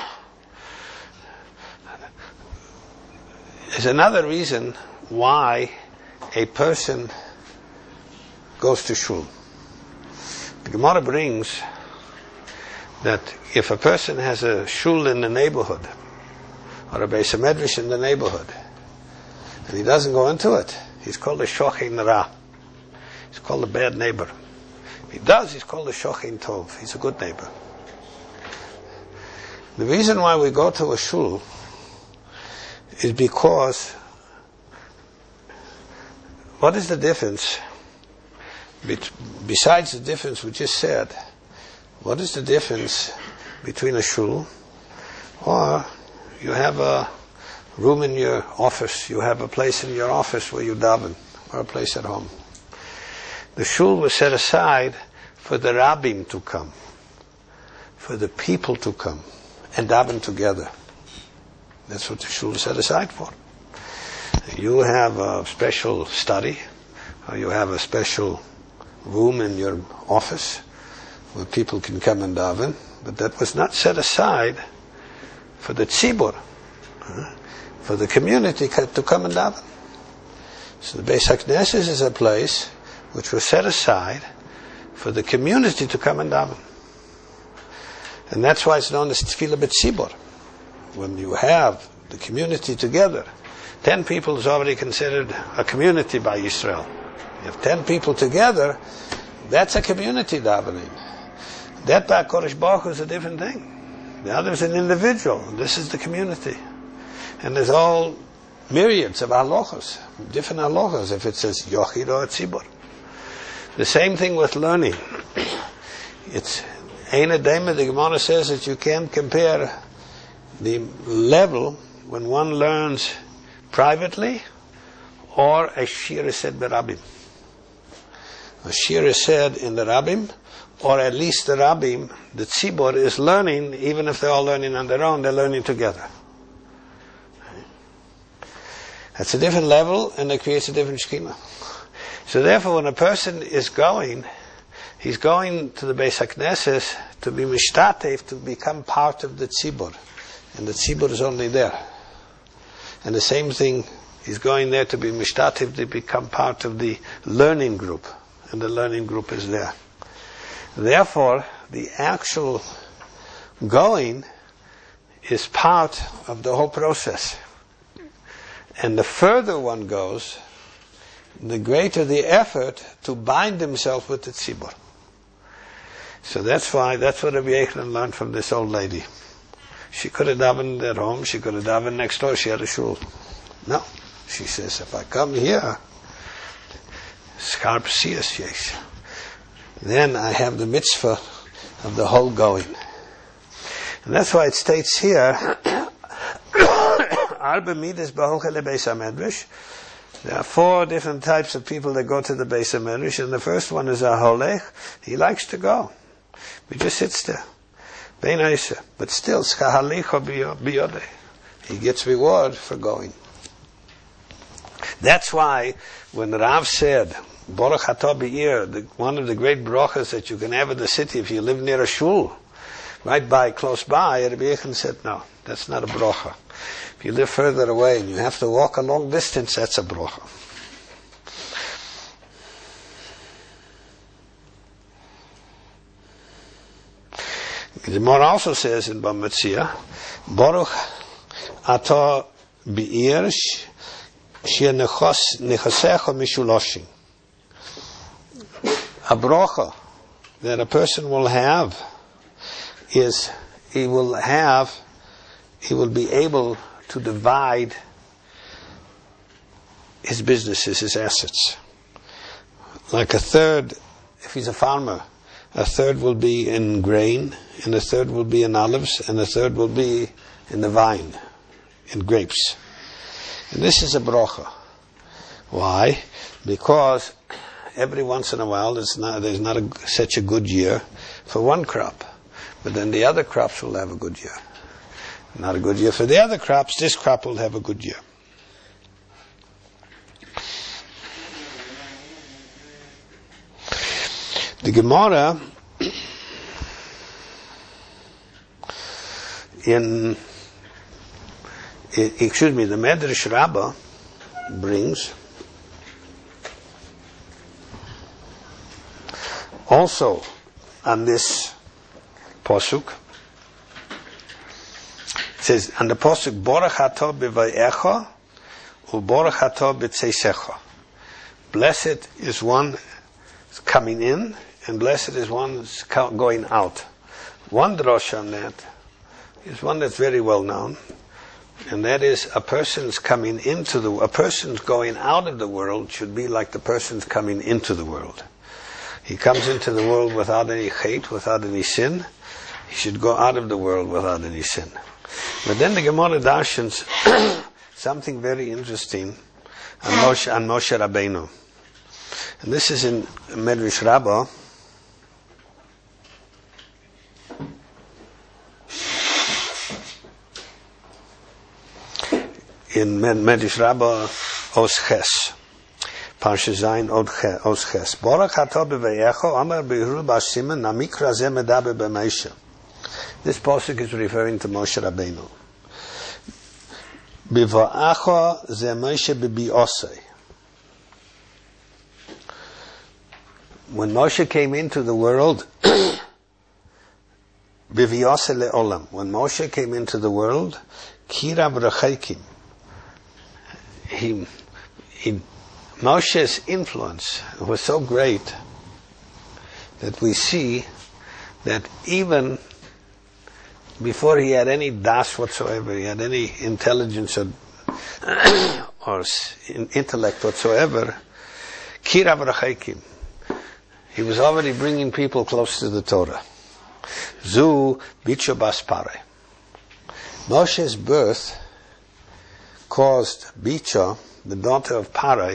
There's another reason why a person goes to shul. The Gemara brings that if a person has a shul in the neighborhood, or a Beis HaMedrash in the neighborhood, and he doesn't go into it, he's called a Shochein Ra. He's called a bad neighbor. If he does, he's called a Shochein Tov. He's a good neighbor. The reason why we go to a shul is because what is the difference, besides the difference we just said, what is the difference between a shul or you have a room in your office, you have a place in your office where you daven, or a place at home? The shul was set aside for the rabbim to come, for the people to come and daven together. That's what the shul is set aside for. You have a special study, or you have a special room in your office where people can come and daven, but that was not set aside for the tzibur, for the community to come and daven. So the Beis HaKnesses is a place which was set aside for the community to come and daven. And that's why it's known as Tefillah B'Tzibur. When you have the community together, ten people is already considered a community by Yisrael. You have ten people together, that's a community davening. That by Kodesh Baruch Hu is a different thing. The other is an individual. This is the community. And there's all myriads of halachos, different halachos, if it says Yochid or Tzibur. The same thing with learning. It's Ein Adema, the Gemara says that you can't compare the level when one learns privately or a shir is said by Rabbim. A shir is said in the Rabbim, or at least the Rabbim, the Tzibur is learning, even if they're all learning on their own, they're learning together. That's a different level, and it creates a different schema. So therefore, when a person is going, he's going to the Beis HaKnesses to be mishtatev, to become part of the tzibur. And the tzibur is only there. And the same thing, he's going there to be mishtatev, to become part of the learning group. And the learning group is there. Therefore, the actual going is part of the whole process. And the further one goes, the greater the effort to bind himself with the tzibur. So that's why, that's what Rabbi Yochanan learned from this old lady. She could have davened at home, she could have davened next door, she had a shul. No, she says, if I come here, skarp siyas yesh, then I have the mitzvah of the whole going. And that's why it states here, Arba midas b'hocha lebeis hamedrash. There are four different types of people that go to the Beis HaMedrash, and the first one is a holech. He likes to go. He just sits there. But still, he gets reward for going. That's why when Rav said, Baruch Atah Be'ir, one of the great brachas that you can have in the city if you live near a shul, right by, close by, Rabbi Yochanan said, no, that's not a bracha. If you live further away and you have to walk a long distance, that's a bracha. The Gemara also says in Bava Metzia, Baruch Atah Be'ir she'nechasecha mishuloshin. A bracha that a person will have is he will have, he will be able to divide his businesses, his assets. Like a third, if he's a farmer, a third will be in grain, and a third will be in olives, and a third will be in the vine, in grapes. And this is a bracha. Why? Because every once in a while there's not, there's not a, such a good year for one crop, but then the other crops will have a good year. Not a good year for the other crops, this crop will have a good year. The Gemara in, excuse me, the Medrash Rabbah brings also on this posuk. It says, on the posuk, Baruch Atah b'vayecha, u Baruch Atah b'tzeisecha. Blessed is one coming in, and blessed is one going out. One drosha on that is one that's very well known, and that is a person's coming into the, a person's going out of the world should be like the person's coming into the world. He comes into the world without any hate, without any sin. He should go out of the world without any sin. But then the Gemara darshans something very interesting on Moshe, on Moshe Rabbeinu. And this is in Medrash Rabbah. In Medrash Rabbah, Os Ches. Parsha Zayin Os Ches. Borach Hato B'Veyecho, Amar B'Yehud B'Simen, Namikra Zeh Medaber B'Moshe. This pasuk is referring to Moshe Rabbeinu. B'Va'acho Zeh Moshe B'Bi'osei. When Moshe came into the world, B'Vi'osei Le'olam. When Moshe came into the world, Kirav Rechekim. He, he, Moshe's influence was so great that we see that even before he had any das whatsoever, he had any intelligence or, or intellect whatsoever, Kirav Rechekim, he was already bringing people close to the Torah. Zu Bicho Bas Pare. Moshe's birth caused Bicha, the daughter of Parai.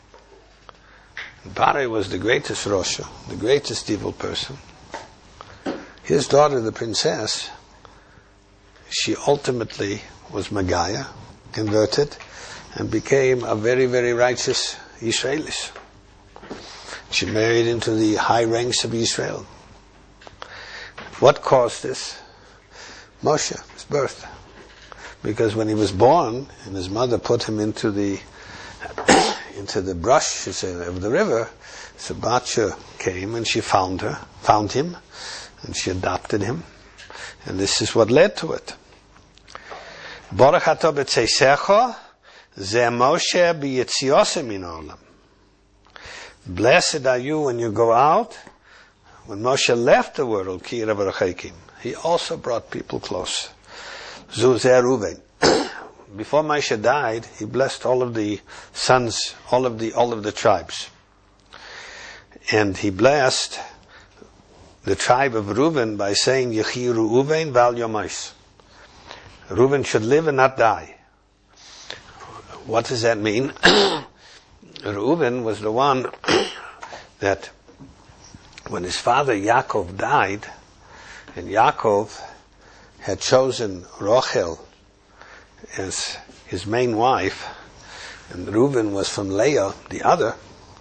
Parai was the greatest Rosha, the greatest evil person. His daughter, the princess, she ultimately was Megaya, converted, and became a very, very righteous Israelis. She married into the high ranks of Israel. What caused this? Moshe, his birth. Because when he was born, and his mother put him into the into the brush, she said, of the river, so Batya came and she found her, found him, and she adopted him, and this is what led to it. Baruch ato b'tzeisecho, zeh Moshe b'yetziose min ha'olam. Blessed are you when you go out. When Moshe left the world, ki rav rechekim, he also brought people close. Zu zeh Ruven. Before Moshe died, he blessed all of the sons, all of the all of the tribes, and he blessed the tribe of Reuven by saying, "Yechi Reuven val yomais." Reuven should live and not die. What does that mean? Reuven was the one that, when his father Yaakov died, and Yaakov had chosen Rachel as his main wife, and Reuven was from Leah, the other.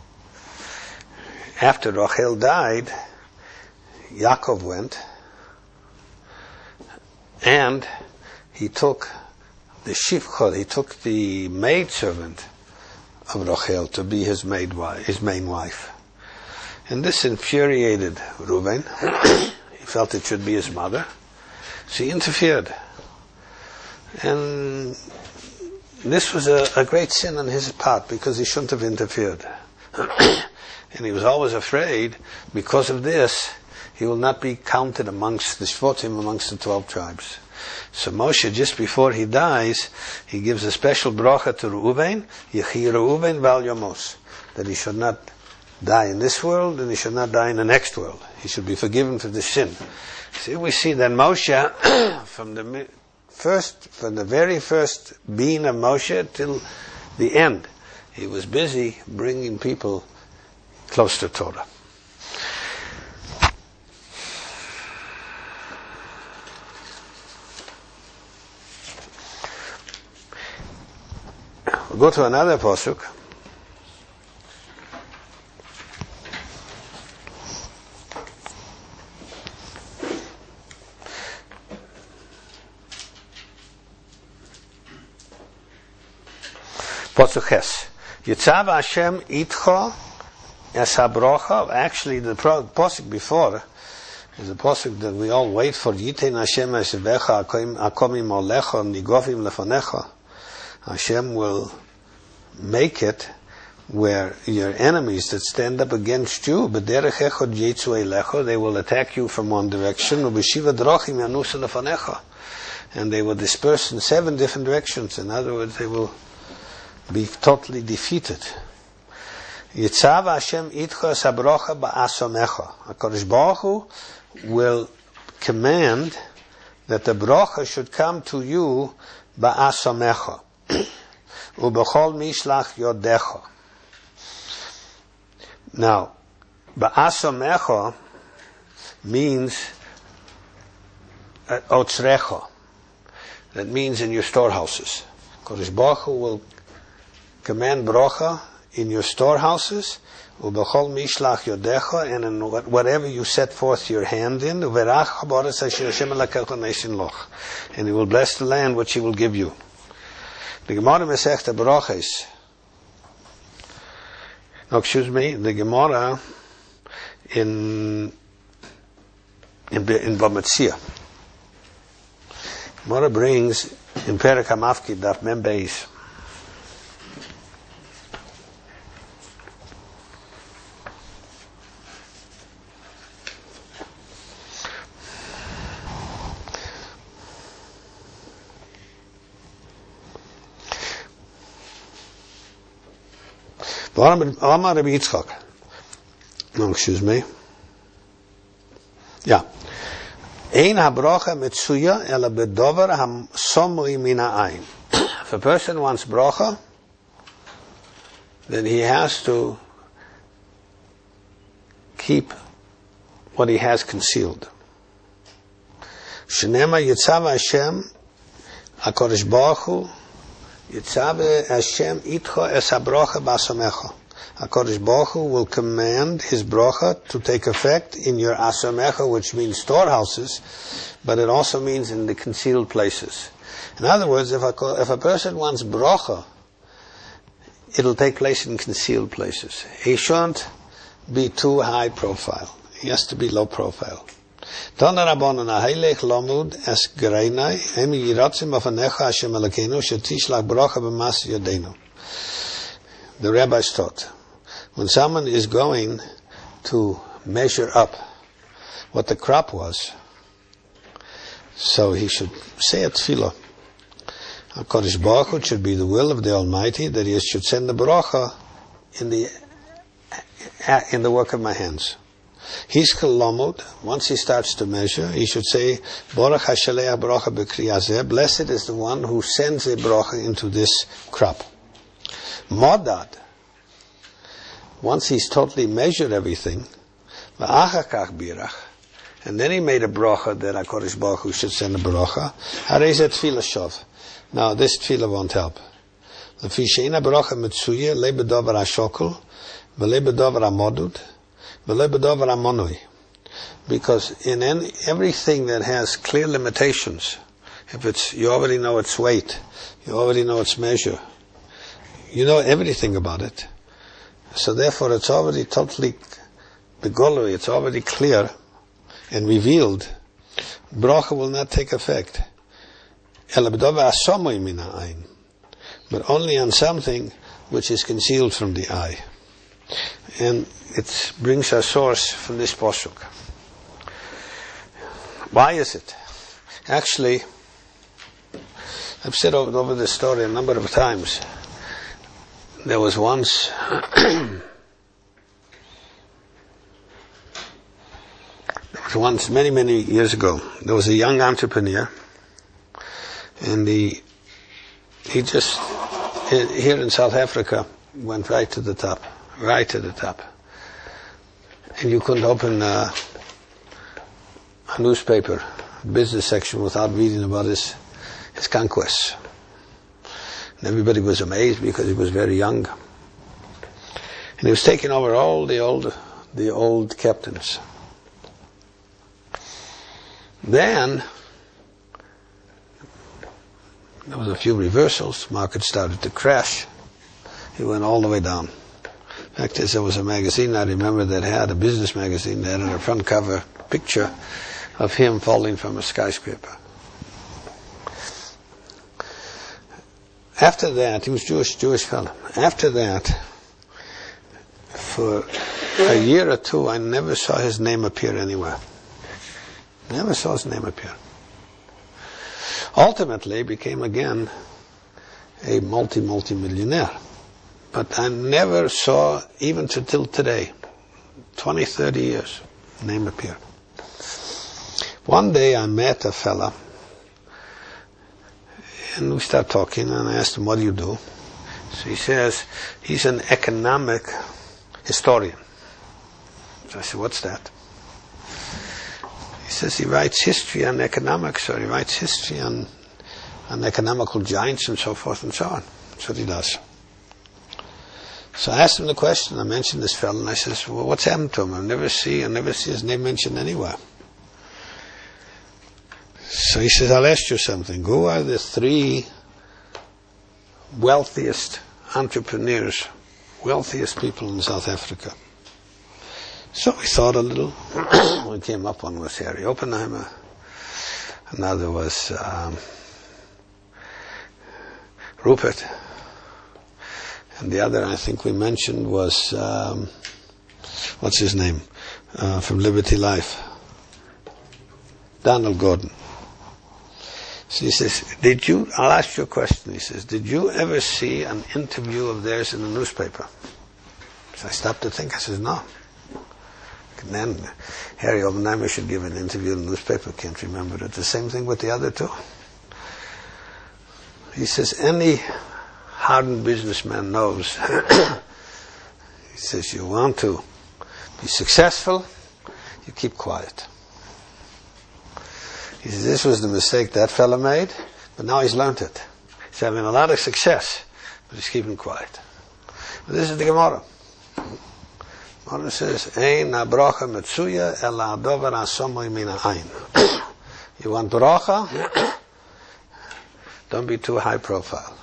After Rachel died, Yaakov went, and he took the shifchot, he took the maidservant of Rachel to be his maid wife, his main wife. And this infuriated Reuven. He felt it should be his mother. So he interfered. And this was a, a great sin on his part, because he shouldn't have interfered. And he was always afraid, because of this, he will not be counted amongst the Shvotim, amongst the twelve tribes. So Moshe, just before he dies, he gives a special bracha to Reuven, Yechi Reuven val yomos, that he should not die in this world, and he should not die in the next world. He should be forgiven for the sin. See, we see that Moshe, from the first, from the very first being of Moshe till the end, he was busy bringing people close to Torah. We'll go to another pasuk. Pasuk Ches. Yitzav Hashem itcha es habrocha. Actually, the pasuk before is a pasuk that we all wait for. Yitein Hashem esvecha akomim olecha nigofim lefanecha. Hashem will make it where your enemies that stand up against you, b'derech echad yitzu eilecha, they will attack you from one direction, u'b'shiva drachim yanusa lefanecha, and they will disperse in seven different directions. In other words, they will be totally defeated. Yitzav Hashem itcha es habrocha ba'asomecha. HaKadosh Baruch Hu will command that the brocha should come to you ba'asomecha. Ubechol mishlach yodecha. Now, ba'asomecha means uh, otzrecha. That means in your storehouses. Kodesh Baruch Hu will command brocha in your storehouses, ubechol mishlach yodecha, and in whatever you set forth your hand in, uverach haboretz asher Hashem elokecha nation loch, and He will bless the land which He will give you. The Gemara Masechta Berachos. No, excuse me. The Gemara in in in Bamitzia. Gemara brings in Perek Hamafkid Daf Mem Beis. Amar Rabbi Yitzchak. No, excuse me. Yeah. Ein habrocha mitzuya ela bedover ham somri min ha'ayin. If a person wants brocha, then he has to keep what he has concealed. Shnema Yitzav Hashem HaKadosh Baruch Hu Yitzav Hashem itcha es habrocha ba'asomecha. HaKadosh Baruch Hu will command His brocha to take effect in your asomecha, which means storehouses, but it also means in the concealed places. In other words, if a, if a person wants brocha, it'll take place in concealed places. He shouldn't be too high profile. He has to be low profile. Tana Rabbanan Hailech Lomud es Gereinai Emi Yiratzim Afanecha Hashem Elokeinu Shetishlach Brocha B'Mas Yodenu. The rabbis taught, when someone is going to measure up what the crop was, so he should say a tefillah. HaKadosh Baruch Hu should be the will of the Almighty that He should send the bracha in the in the work of my hands. He's kolomud. Once he starts to measure, he should say, Baruch Hashalei bracha b'kriyazeh. Blessed is the one who sends a bracha into this crop. Modad. Once he's totally measured everything, v'achakach birach, and then he made a bracha that HaKadosh Baruch Hu should send a bracha. Harei tefillah shov. Now this tefillah won't help. Lefi she'ina bracha mitzuya le b'davar hashokol v'le b'davar hamodud v'le b'davar hamonoi. Because in any, everything that has clear limitations, if it's you already know its weight, you already know its measure, you know everything about it. So therefore it's already totally begolui, it's already clear and revealed. Bracha will not take effect. But only on something which is concealed from the eye. And it brings our source from this pasuk. Why is it? Actually, I've said over, over this story a number of times. There was once there was once many many years ago. There was a young entrepreneur, and he he just here in South Africa went right to the top, right to the top, and you couldn't open a, a newspaper business section without reading about his his conquests. And everybody was amazed because he was very young. And he was taking over all the old, the old captains. Then, there was a few reversals. Market started to crash. He went all the way down. In fact, there was a magazine I remember that had, a business magazine, that had a front cover picture of him falling from a skyscraper. After that, he was Jewish, Jewish fellow. After that, for a year or two, I never saw his name appear anywhere. Never saw his name appear. Ultimately became again a multi, multi-millionaire. But I never saw, even to till today, twenty, thirty years, name appear. One day I met a fella, and we started talking, and I asked him, what do you do? So he says, he's an economic historian. So I said, what's that? He says he writes history on economics, or he writes history on, on economical giants and so forth and so on. That's what he does. So I asked him the question, I mentioned this fellow, and I says, well, what's happened to him? I never see, I never see his name mentioned anywhere. So he says, I'll ask you something. Who are the three wealthiest entrepreneurs, wealthiest people in South Africa? So we thought a little. We came up, one was Harry Oppenheimer, another was um, Rupert, and the other I think we mentioned was, um, what's his name, uh, from Liberty Life, Donald Gordon. So he says, did you, I'll ask you a question, he says, did you ever see an interview of theirs in a newspaper? So I stopped to think, I says, no. And then Harry Oppenheimer should give an interview in the newspaper, can't remember it. The same thing with the other two. He says, any hardened businessman knows, he says, you want to be successful, you keep quiet. He says, this was the mistake that fella made, but now he's learned it. He's having a lot of success, but he's keeping quiet. But this is the Gemara. Gemara says, Ein ha-bracha metzuya ela hadover ha-somoy min ha'ayin. You want bracha? Don't be too high profile.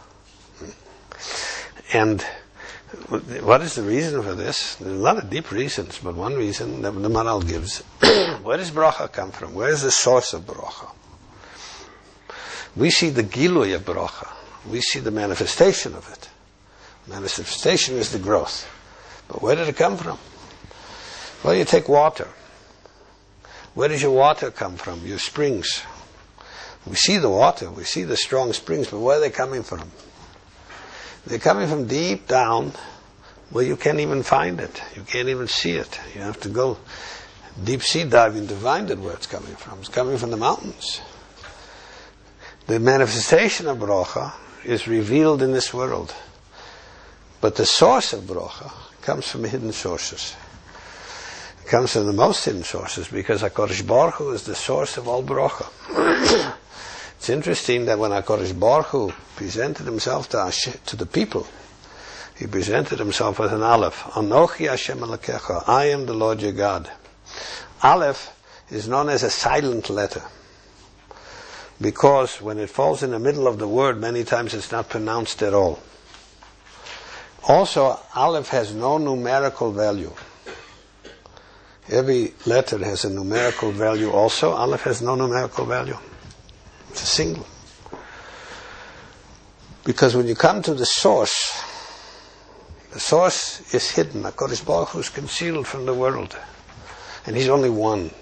And what is the reason for this? There's a lot of deep reasons, but one reason that the Maharal gives. Where does bracha come from? Where is the source of bracha? We see the gilui of bracha. We see the manifestation of it. Manifestation is the growth. But where did it come from? Well, you take water. Where does your water come from? Your springs. We see the water. We see the strong springs, but where are they coming from? They're coming from deep down where you can't even find it. You can't even see it. You have to go deep sea diving to find it where it's coming from. It's coming from the mountains. The manifestation of bracha is revealed in this world. But the source of bracha comes from hidden sources. It comes from the most hidden sources because HaKadosh Baruch Hu is the source of all bracha. It's interesting that when HaKadosh Baruch Hu presented himself to, Hashem, to the people, he presented himself with an Aleph. Anochi Hashem Elokecha. I am the Lord your God. Aleph is known as a silent letter because when it falls in the middle of the word, many times it's not pronounced at all. Also, Aleph has no numerical value. Every letter has a numerical value also. Aleph has no numerical value. It's a single. Because when you come to the source, the source is hidden. HaKadosh Baruch Hu is concealed from the world. And He's only one.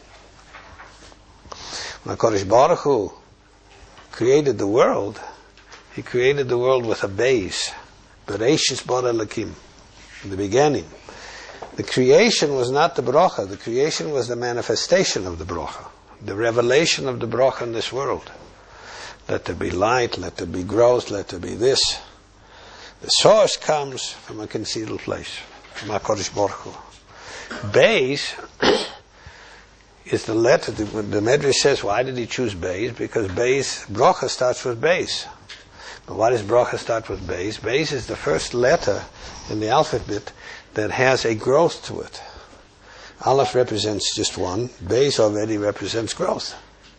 When HaKadosh Baruch Hu created the world, He created the world with a base. Bereishis bara Elokim. In the beginning. The creation was not the bracha. The creation was the manifestation of the bracha. The revelation of the bracha in this world. Let there be light, let there be growth, let there be this. The source comes from a concealed place, from HaKadosh Baruch Hu. Beis is the letter, the, the Medrash says, why did he choose Beis? Because Beis, bracha starts with Beis. But why does bracha start with Beis? Beis is the first letter in the alphabet that has a growth to it. Aleph represents just one. Beis already represents growth.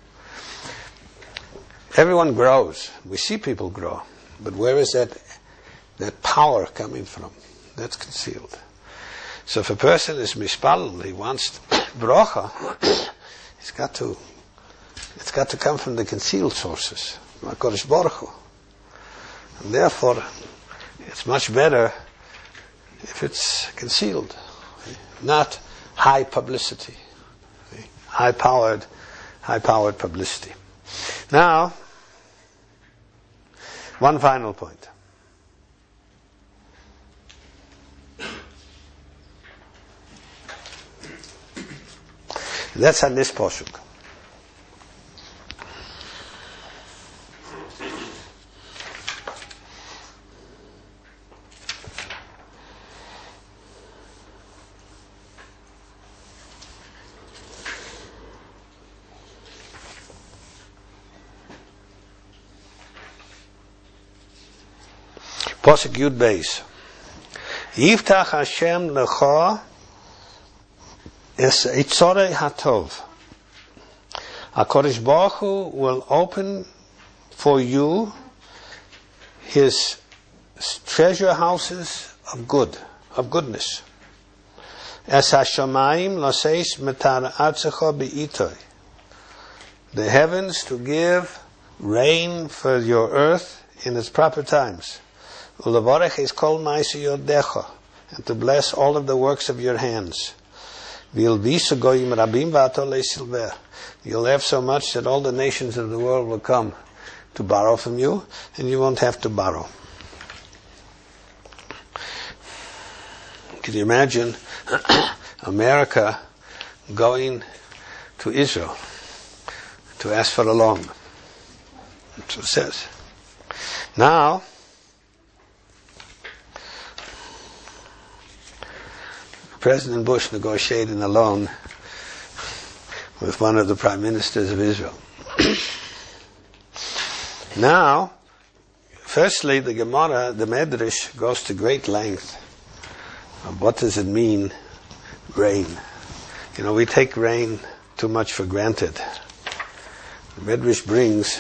Everyone grows. We see people grow. But where is that that power coming from? That's concealed. So if a person is mispallel, he wants bracha, he's got to it's got to come from the concealed sources. HaKadosh Baruch Hu. And therefore it's much better if it's concealed. Not high publicity. High powered high powered publicity. Now, One final point. That's on this posuk. Posuk Yud Beis. Yiftach Hashem lecha es itzorei hatov. HaKadosh Baruch Hu will open for you His treasure houses of good, of goodness. Es hashamayim laseis metar atzecha beitoi. The heavens to give rain for your earth in its proper times. Ulevarech is kol ma'aseh yodecha, and to bless all of the works of your hands. V'ilvisu goyim rabim v'ato le'silver. You'll have so much that all the nations of the world will come to borrow from you, and you won't have to borrow. Can you imagine America going to Israel to ask for a loan? That's what it says. Now, President Bush negotiated a loan with one of the prime ministers of Israel. Now, firstly, the Gemara, the Medrash, goes to great length. What does it mean, rain? You know, we take rain too much for granted. The Medrash brings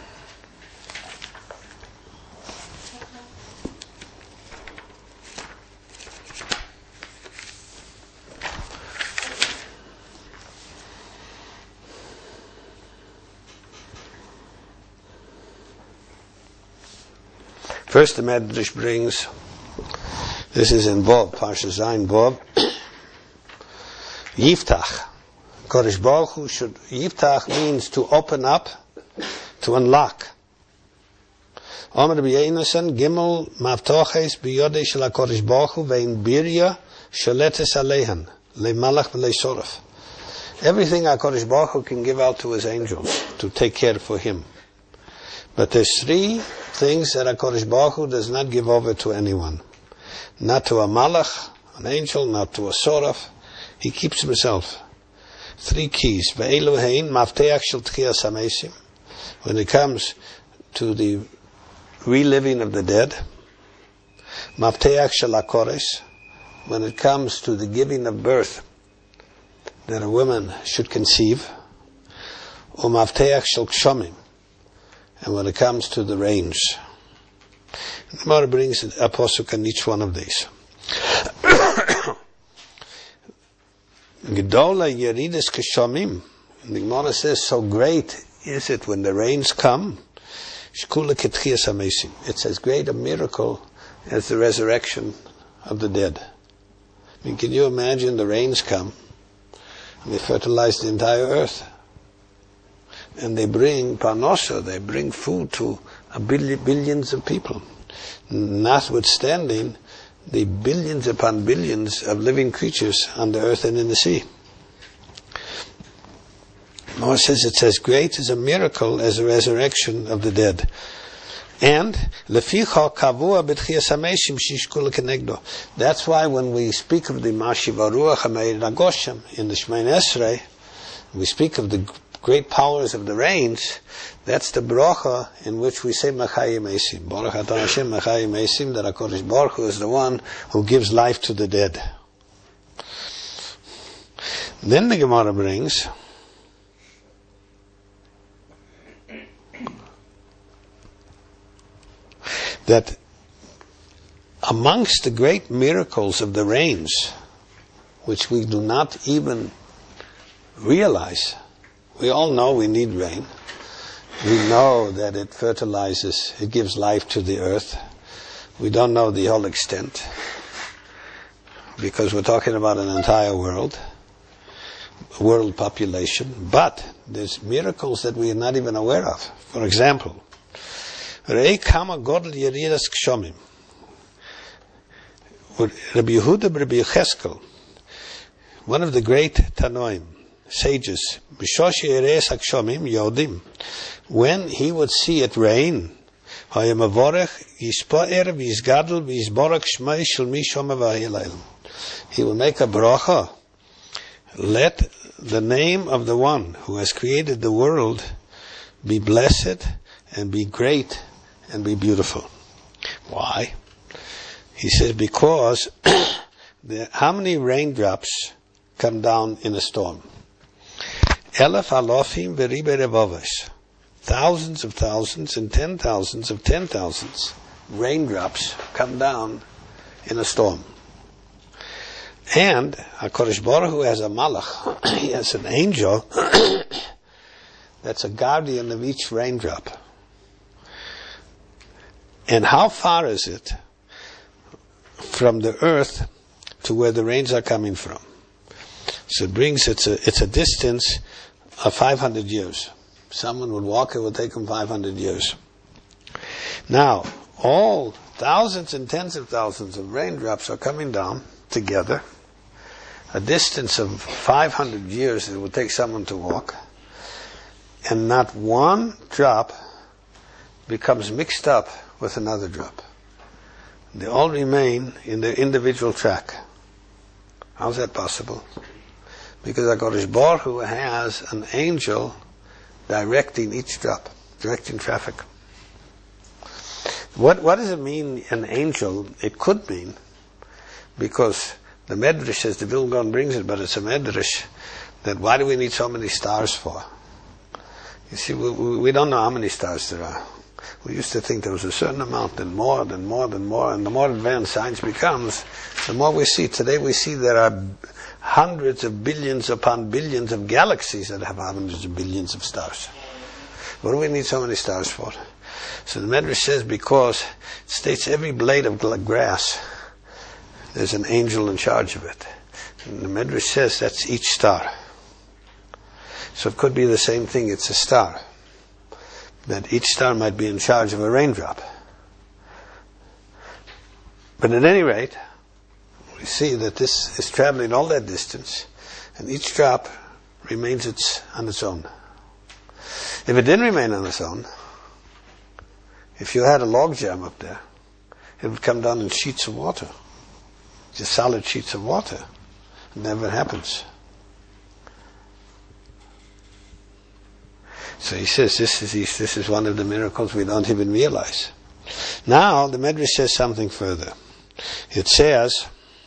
First, the Medrash brings, this is in Bob, Parsha Zayin Bob, Yiftach. Kodesh Baruch Hu should, Yiftach means to open up, to unlock. Omer b'yeinasan gimel mavtoches b'yodei shel HaKodesh Baruch Hu ve'in birya shaletes aleihan le'malach v'le'soraf. Everything HaKodesh Baruch Hu can give out to His angels to take care for Him. But there's three things that HaKadosh Baruch Hu does not give over to anyone. Not to a malach, an angel, not to a soraf. He keeps himself. Three keys. Ve'elu hein mafteach shel tchiyas hamesim. When it comes to the reliving of the dead. Mafteach shel hakores. When it comes to the giving of birth, that a woman should conceive. Umafteach shel kshomim. And when it comes to the range, the Gemara brings a posuk on each one of these. Gedola yerides keshomim. The Gemara says, so great is it when the rains come. Shkula ketchias hamesim. It's as great a miracle as the resurrection of the dead. I mean, can you imagine the rains come and they fertilize the entire earth? And they bring parnosa, they bring food to a billion, billions of people. Notwithstanding the billions upon billions of living creatures on the earth and in the sea. Noah says it's as great as a miracle as the resurrection of the dead. And leficha kavua b'tchiyas hameshim shishkula kenegdo. That's why when we speak of the Mashiva Ruach HaMeir Nagoshem in the Shemona Esrei, we speak of the great powers of the rains, that's the bracha in which we say Mechayim Eisim. Baruch atah Hashem Mechayim Eisim, that HaKadosh Baruch Hu is the one who gives life to the dead. Then the Gemara brings that amongst the great miracles of the rains, which we do not even realize, we all know we need rain. We know that it fertilizes, it gives life to the earth. We don't know the whole extent, because we're talking about an entire world, world population. But there's miracles that we are not even aware of. For example, Rei kama godel yeridas kshomim. Rabbi Yehuda Rabbi Yecheskel, one of the great Tanoim, sages, B'shoshi ereis hakshomim yodim, when he would see it rain, hayem avorech yispoer v'yizgadel v'yizborach shmei shel mishom v'hayilayim. He will make a bracha. Let the name of the one who has created the world be blessed and be great and be beautiful. Why? He says because the, how many raindrops come down in a storm? Elef alofim v'ribe revoves. Thousands of thousands and ten thousands of ten thousands raindrops come down in a storm. And HaKadosh Baruch Hu has a malach, he has an angel that's a guardian of each raindrop. And how far is it from the earth to where the rains are coming from? So it brings, it's a, it's a distance of five hundred years. Someone would walk, it would take them five hundred years. Now, all thousands and tens of thousands of raindrops are coming down together, a distance of five hundred years it would take someone to walk, and not one drop becomes mixed up with another drop. They all remain in their individual track. How's that possible? Because HaKadosh Baruch Hu has an angel directing each drop, directing traffic. What what does it mean, an angel? It could mean, because the Medrash says, the Vilna Gaon brings it, but it's a Medrash, that why do we need so many stars for? You see, we, we, we don't know how many stars there are. We used to think there was a certain amount, then more, then more, then more, and the more advanced science becomes, the more we see. Today we see there are hundreds of billions upon billions of galaxies that have hundreds of billions of stars. What do we need so many stars for? So the Medrash says, because it states every blade of grass, there's an angel in charge of it. And the Medrash says that's each star. So it could be the same thing, it's a star. That each star might be in charge of a raindrop. But at any rate, we see that this is traveling all that distance, and each drop remains its, on its own. If it didn't remain on its own, if you had a log jam up there, it would come down in sheets of water. Just solid sheets of water. It never happens. So he says this is this is one of the miracles we don't even realize. Now the Medrash says something further. It says,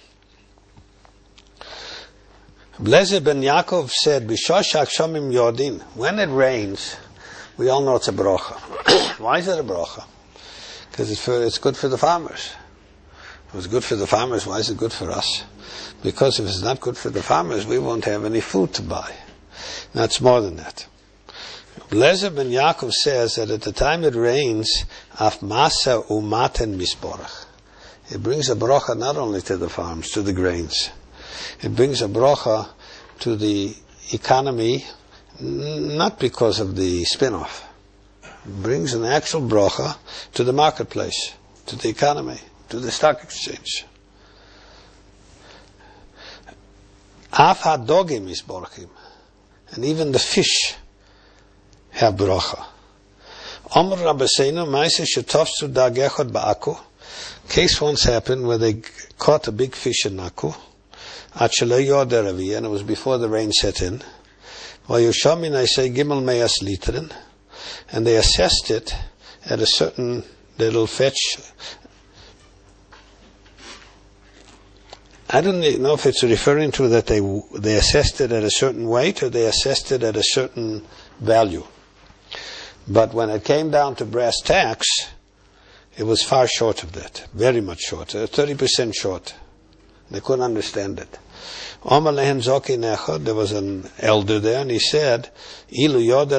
Blessed ben Yaakov said, "B'shosh hakshomim yodin." When it rains, we all know it's a bracha. Why is it a bracha? Because it's for, it's good for the farmers. If it's good for the farmers, why is it good for us? Because if it's not good for the farmers, we won't have any food to buy. Now it's more than that. Blessed ben Yaakov says that at the time it rains, af masa umaten misborach. It brings a bracha not only to the farms, to the grains. It brings a bracha to the economy, not because of the spin-off. It brings an actual bracha to the marketplace, to the economy, to the stock exchange. Af hadogim misborachim. And even the fish have bracha. Amr Rabbeinu Ma'aseh shetofsu dag echad ba'aku. Case once happened where they caught a big fish in Akku, at shelo yoder avi, and it was before the rain set in. Vayushamin I say gimel meyas litrin, and they assessed it at a certain. They'll fetch. I don't know if it's referring to that they they assessed it at a certain weight or they assessed it at a certain value. But when it came down to brass tacks, it was far short of that, very much short, thirty percent short. They couldn't understand it. There was an elder there, and he said, if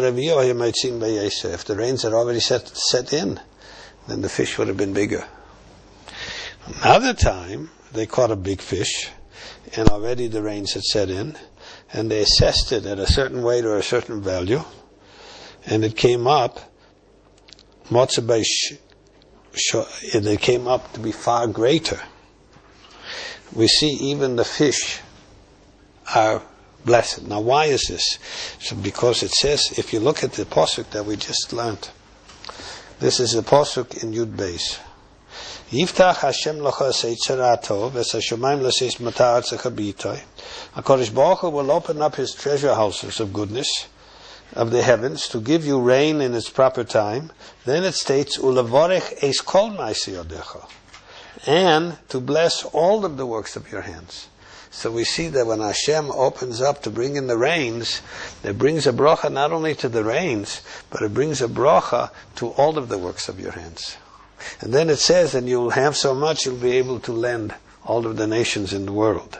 the rains had already set, set in, then the fish would have been bigger. Another time, they caught a big fish, and already the rains had set in, and they assessed it at a certain weight or a certain value, and it came up Motzei Beis, they came up to be far greater. We see even the fish are blessed. Now why is this? So because it says, if you look at the pasuk that we just learned, this is the pasuk in Yud Beis. Yiftach Hashem locha seitzerato v'sashomayim l'seis mata'at zachabitoi. HaKadosh Baruch Hu will open up His treasure houses of goodness of the heavens to give you rain in its proper time. Then it states, Ulevorech eis kol ma'aseh yodecha, and to bless all of the works of your hands. So we see that when Hashem opens up to bring in the rains, it brings a bracha not only to the rains, but it brings a bracha to all of the works of your hands. And then it says, and you'll have so much, you'll be able to lend all of the nations in the world.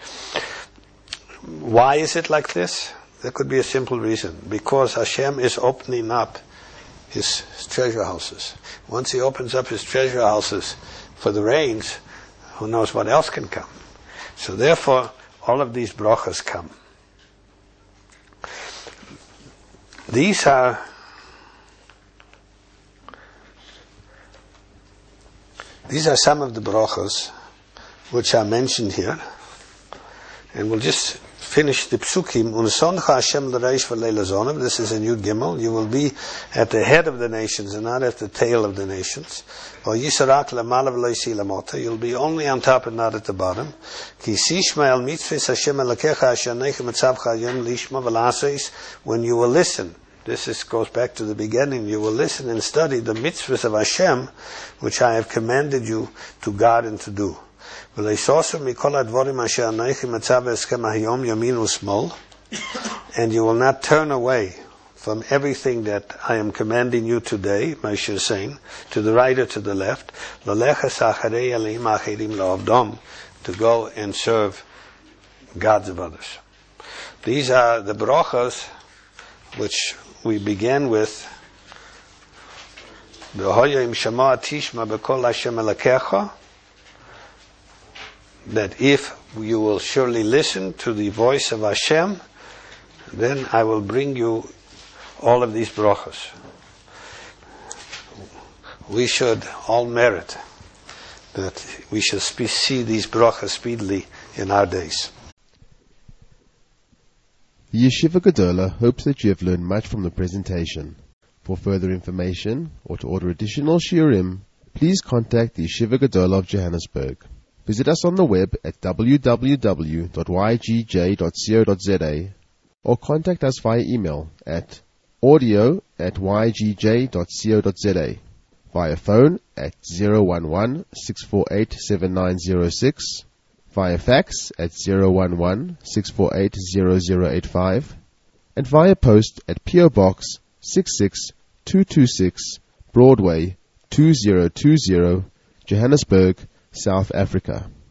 Why is it like this? There could be a simple reason. Because Hashem is opening up His treasure houses. Once He opens up His treasure houses for the rains, who knows what else can come. So therefore, all of these brachas come. These are These are some of the brachas which are mentioned here. And we'll just finish the psukim. Unsoncha Hashem l'reish v'leilazonah. This is in Yud Gimel. You will be at the head of the nations and not at the tail of the nations. V'yisarak l'mala v'loisi l'mota. You'll be only on top and not at the bottom. Ki sishma el mitzvahs Hashem elokecha asher neichem etzavcha yom lishma v'laseis. When you will listen. This is, goes back to the beginning. You will listen and study the mitzvahs of Hashem, which I have commanded you to guard and to do. And you will not turn away from everything that I am commanding you today, Moshe is saying, to the right or to the left, to go and serve gods of others. These are the brachas which we began with. That if you will surely listen to the voice of Hashem, then I will bring you all of these brachas. We should all merit that we should spe- see these brachas speedily in our days. The Yeshiva Gedola hopes that you have learned much from the presentation. For further information or to order additional shiurim, please contact the Yeshiva Gedola of Johannesburg. Visit us on the web at w w w dot y g j dot co dot z a or contact us via email at audio at y g j dot co dot z a, via phone at zero one one, six four eight, seven nine zero six, via fax at zero one one, six four eight, zero zero eight five, and via post at P O Box six six two two six, Broadway two zero two zero, Johannesburg, South Africa.